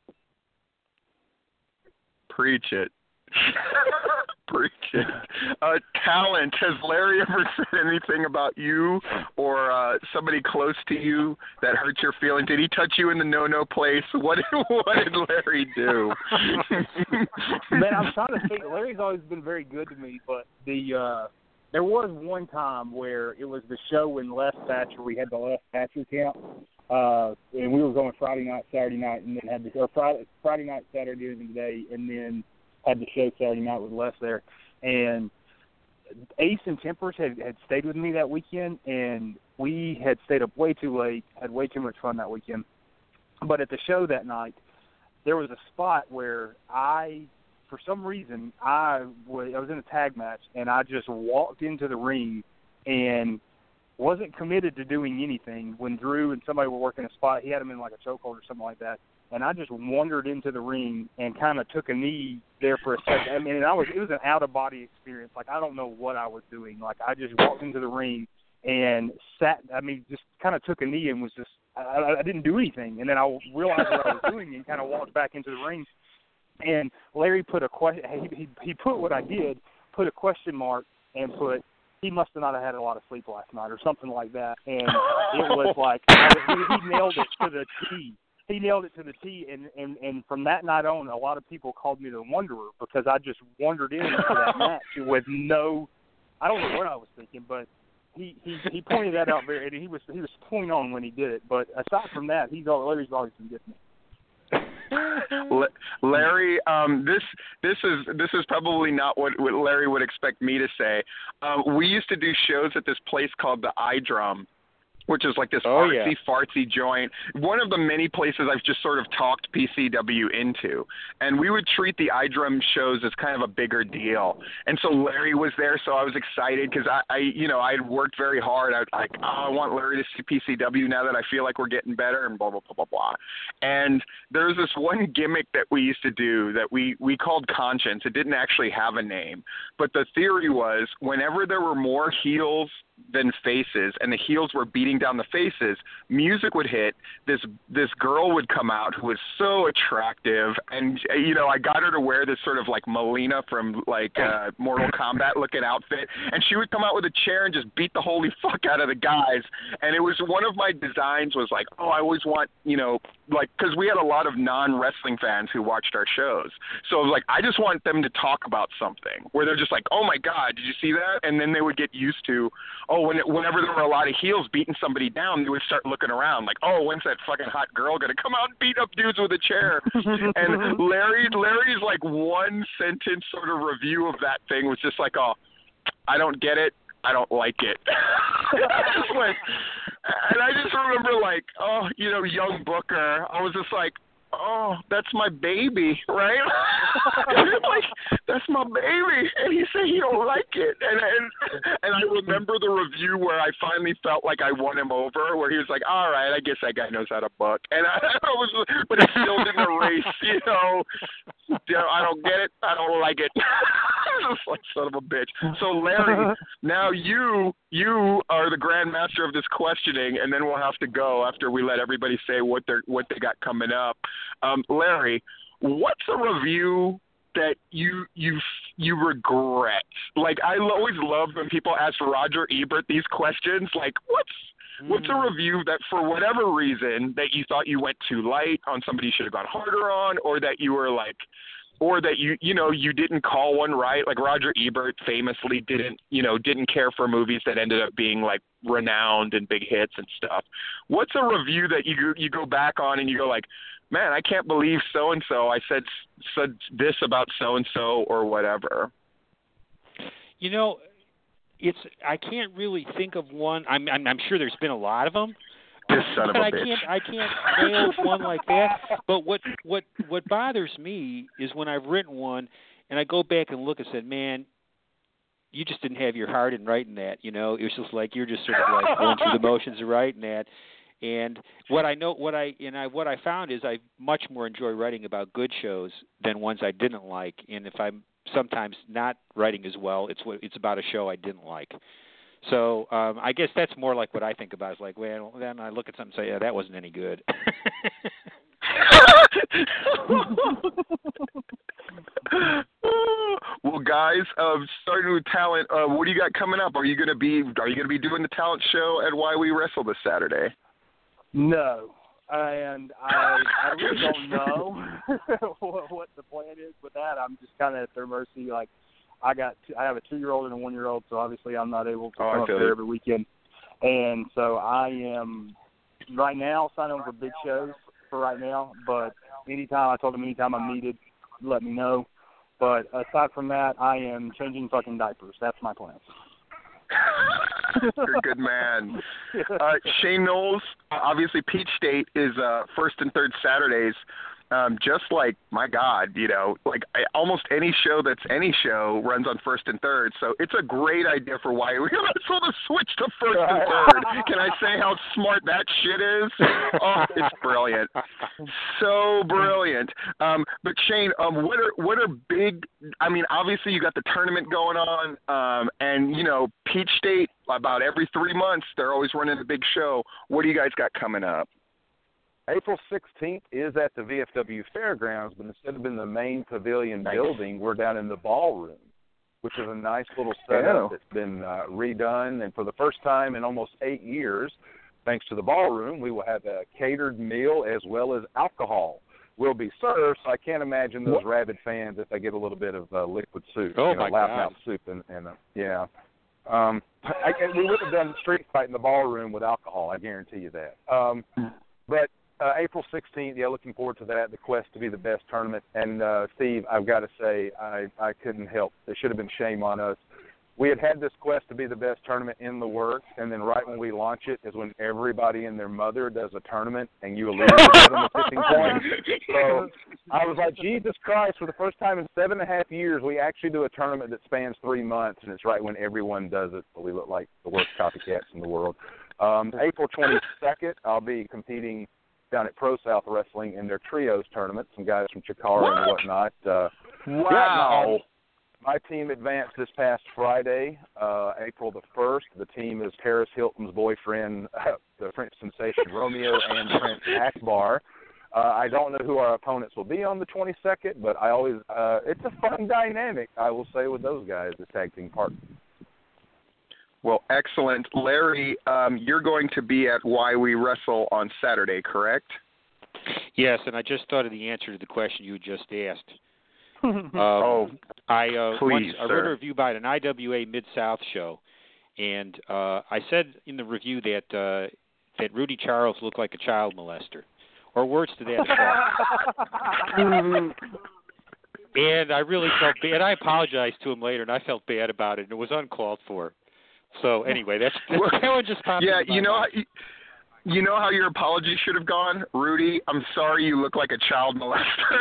Preach it. Preach it. Uh, talent. Has Larry ever said anything about you or uh, somebody close to you that hurts your feelings? Did he touch you in the no-no place? What did, what did Larry do? Man, I'm trying to think. Larry's always been very good to me, but the uh, there was one time where it was the show when Les Thatcher, we had the Les Thatcher camp, uh, and we were going Friday night, Saturday night, and then had the or Friday, Friday night, Saturday during the day, and then had the show Saturday night with Les there. And Ace and Tempers had, had stayed with me that weekend, and we had stayed up way too late, had way too much fun that weekend. But at the show that night, there was a spot where I, for some reason, I was, I was in a tag match, and I just walked into the ring and wasn't committed to doing anything when Drew and somebody were working a spot. He had him in like a chokehold or something like that. And I just wandered into the ring and kind of took a knee there for a second. I mean, and I was it was an out-of-body experience. Like, I don't know what I was doing. Like, I just walked into the ring and sat, I mean, just kind of took a knee and was just, I, I didn't do anything. And then I realized what I was doing and kind of walked back into the ring. And Larry put a question, he, he, he put what I did, put a question mark and put, he must have not have had a lot of sleep last night or something like that. And it was like, I, he, he nailed it to the T. He nailed it to the T, and, and, and from that night on, a lot of people called me the Wanderer because I just wandered into that match with no, I don't know what I was thinking, but he, he, he pointed that out very, and he was he was point on when he did it. But aside from that, he's all, Larry's always been good to me. Larry, um, this this is this is probably not what, what Larry would expect me to say. Um, we used to do shows at this place called the iDrum. which is like this Oh, artsy, yeah. fartsy joint. One of the many places I've just sort of talked P C W into. And we would treat the iDrum shows as kind of a bigger deal. And so Larry was there, so I was excited because I, I, you know, I had worked very hard. I was like, oh, I want Larry to see P C W now that I feel like we're getting better and blah, blah, blah, blah, blah. And there's this one gimmick that we used to do that we, we called Conscience. It didn't actually have a name. But the theory was whenever there were more heels than faces and the heels were beating down the faces, music would hit, this this girl would come out who was so attractive, and you know I got her to wear this sort of like Melina from like uh, Mortal Kombat looking outfit, and she would come out with a chair and just beat the holy fuck out of the guys. And it was one of my designs was like, oh, I always want, you know, like, because we had a lot of non-wrestling fans who watched our shows, so I was like, I just want them to talk about something where they're just like, oh my god, did you see that? And then they would get used to, oh, when it, whenever there were a lot of heels beating somebody down, they would start looking around like, oh, when's that fucking hot girl going to come out and beat up dudes with a chair? And Larry, Larry's like one sentence sort of review of that thing was just like, oh, I don't get it. I don't like it. I just went, and I just remember like, oh, you know, young Booker, I was just like, oh, that's my baby, right? Like, that's my baby. And he said he don't like it. And, and and I remember the review where I finally felt like I won him over, where he was like, all right, I guess that guy knows how to book. And I, I was, but it still didn't erase, you know, you know, I don't get it. I don't like it. Just like son of a bitch. So Larry, now you you are the grand master of this questioning, and then we'll have to go after we let everybody say what they are what they got coming up. Um, Larry, what's a review that you you you regret? Like, I always love when people ask Roger Ebert these questions. Like, what's mm. what's a review that for whatever reason that you thought you went too light on, somebody should have gone harder on, or that you were like, or that you you know you didn't call one right? Like Roger Ebert famously didn't you know didn't care for movies that ended up being like renowned and big hits and stuff. What's a review that you you go back on and you go like, man, I can't believe so and so I said said this about so and so or whatever? You know, it's I can't really think of one. I'm I'm, I'm sure there's been a lot of them. This son of a I bitch. can't I can't nail one like that. But what what what bothers me is when I've written one and I go back and look and said, man, you just didn't have your heart in writing that. You know, it was just like you're just sort of like going through the motions of writing that. And what I know, what I and I what I found is I much more enjoy writing about good shows than ones I didn't like. And if I'm sometimes not writing as well, it's what it's about a show I didn't like. So um, I guess that's more like what I think about. It's like, well, then I look at something and say, yeah, that wasn't any good. Well, guys, uh, starting with talent, uh, what do you got coming up? Are you going to be Are you going to be doing the talent show at Why We Wrestle this Saturday? No, and I I really don't know what, what the plan is with that. I'm just kind of at their mercy. Like, I got two, I have a two-year-old and a one-year-old, so obviously I'm not able to oh, come up there it. every weekend. And so I am right now signing on for big shows for right now. But anytime I told them anytime I'm needed, let me know. But aside from that, I am changing fucking diapers. That's my plan. You're a good man. Uh, Shane Knowles, obviously Peach State is uh, first and third Saturdays. Um, just like, my God, you know, like I, almost any show that's any show runs on first and third. So it's a great idea for why we sort of switch to first and third. Can I say how smart that shit is? Oh, it's brilliant. So brilliant. Um, but Shane, um, what are what are big? I mean, obviously you got the tournament going on, um, and you know, Peach State about every three months they're always running a big show. What do you guys got coming up? April sixteenth is at the V F W Fairgrounds, but instead of in the main pavilion nice. building, we're down in the ballroom, which is a nice little setup yeah. that's been uh, redone. And for the first time in almost eight years, thanks to the ballroom, we will have a catered meal as well as alcohol will be served. So I can't imagine those what? rabid fans if they get a little bit of uh, liquid soup, oh you know, my God. loudmouth soup, and, and uh, yeah. Um, I, we would have done street fight in the ballroom with alcohol. I guarantee you that. Um, but Uh, April sixteenth, yeah, looking forward to that, the quest to be the best tournament. And, uh, Steve, I've got to say, I, I couldn't help. There should have been shame on us. we had had this quest to be the best tournament in the works, and then right when we launch it is when everybody and their mother does a tournament, and you alluded to that on the tipping point. So I was like, Jesus Christ, for the first time in seven and a half years, we actually do a tournament that spans three months, and it's right when everyone does it, so we look like the worst copycats in the world. Um, April twenty-second, I'll be competing down at Pro South Wrestling in their trios tournament, some guys from Chikara what? and whatnot. Uh, wow. Yeah, my team advanced this past Friday, uh, April the first. The team is Paris Hilton's boyfriend, uh, the French sensation Romeo and Prince Akbar. Uh, I don't know who our opponents will be on the twenty-second, but I always uh, it's a fun dynamic, I will say, with those guys, the tag team partners. Well, excellent. Larry, um, you're going to be at Why We Wrestle on Saturday, correct? Yes, and I just thought of the answer to the question you just asked. um, oh, I uh, please, once, I wrote a review about an I W A Mid-South show, and uh, I said in the review that uh, that Rudy Charles looked like a child molester, or words to that effect. And I really felt bad. I apologized to him later, and I felt bad about it, and it was uncalled for. So anyway, that's, that's well, that one just popped yeah, into my you know. mind. You know how your apology should have gone? Rudy, I'm sorry you look like a child molester.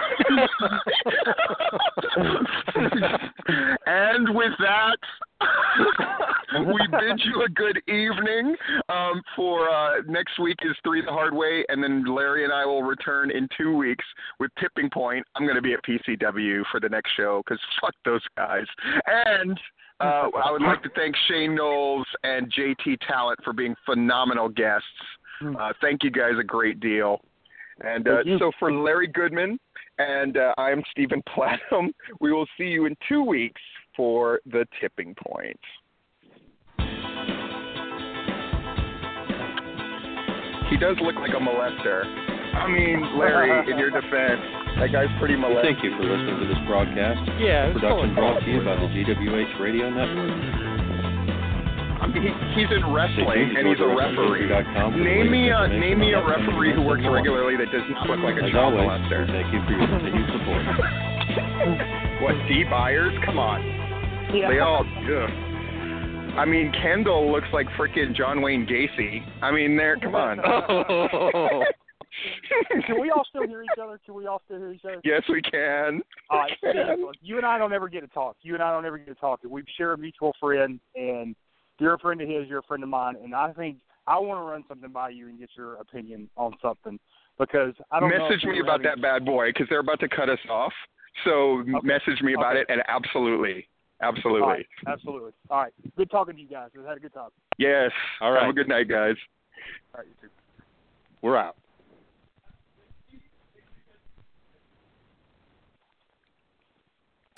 And with that, we bid you a good evening. Um, for uh, next week is Three the Hard Way, and then Larry and I will return in two weeks with Tipping Point. I'm going to be at P C W for the next show because fuck those guys. And Uh, I would like to thank Shane Knowles and J T Talent for being phenomenal guests. Uh, thank you guys a great deal. And uh, so for Larry Goodman and uh, I am Stephen Platinum, we will see you in two weeks for the Tipping Point. He does look like a molester. I mean, Larry, in your defense, that guy's pretty molested. Thank you for listening to this broadcast. Yeah, production brought to you by the G W H Radio Network. I mean, he, he's in wrestling and he's a referee. Name me a name me a referee who works regularly that does not look like a child molester. Thank you for your continued support. What, Steve Byers? Come on. Yeah. They all. Ugh. I mean, Kendall looks like freaking John Wayne Gacy. I mean, there. Come on. Can we all still hear each other? Can we all still hear each other? Yes, we can. All right, Steve, look, you and I don't ever get to talk. You and I don't ever get to talk. We share a mutual friend, and you're a friend of his, you're a friend of mine, and I think I want to run something by you and get your opinion on something because I don't know. Message me about having... that bad boy because they're about to cut us off. So okay. message me about okay. it, and absolutely, absolutely. All right, absolutely. All right. Good talking to you guys. I had a good time. Yes. All right. Have a good night, guys. All right, you too. We're out.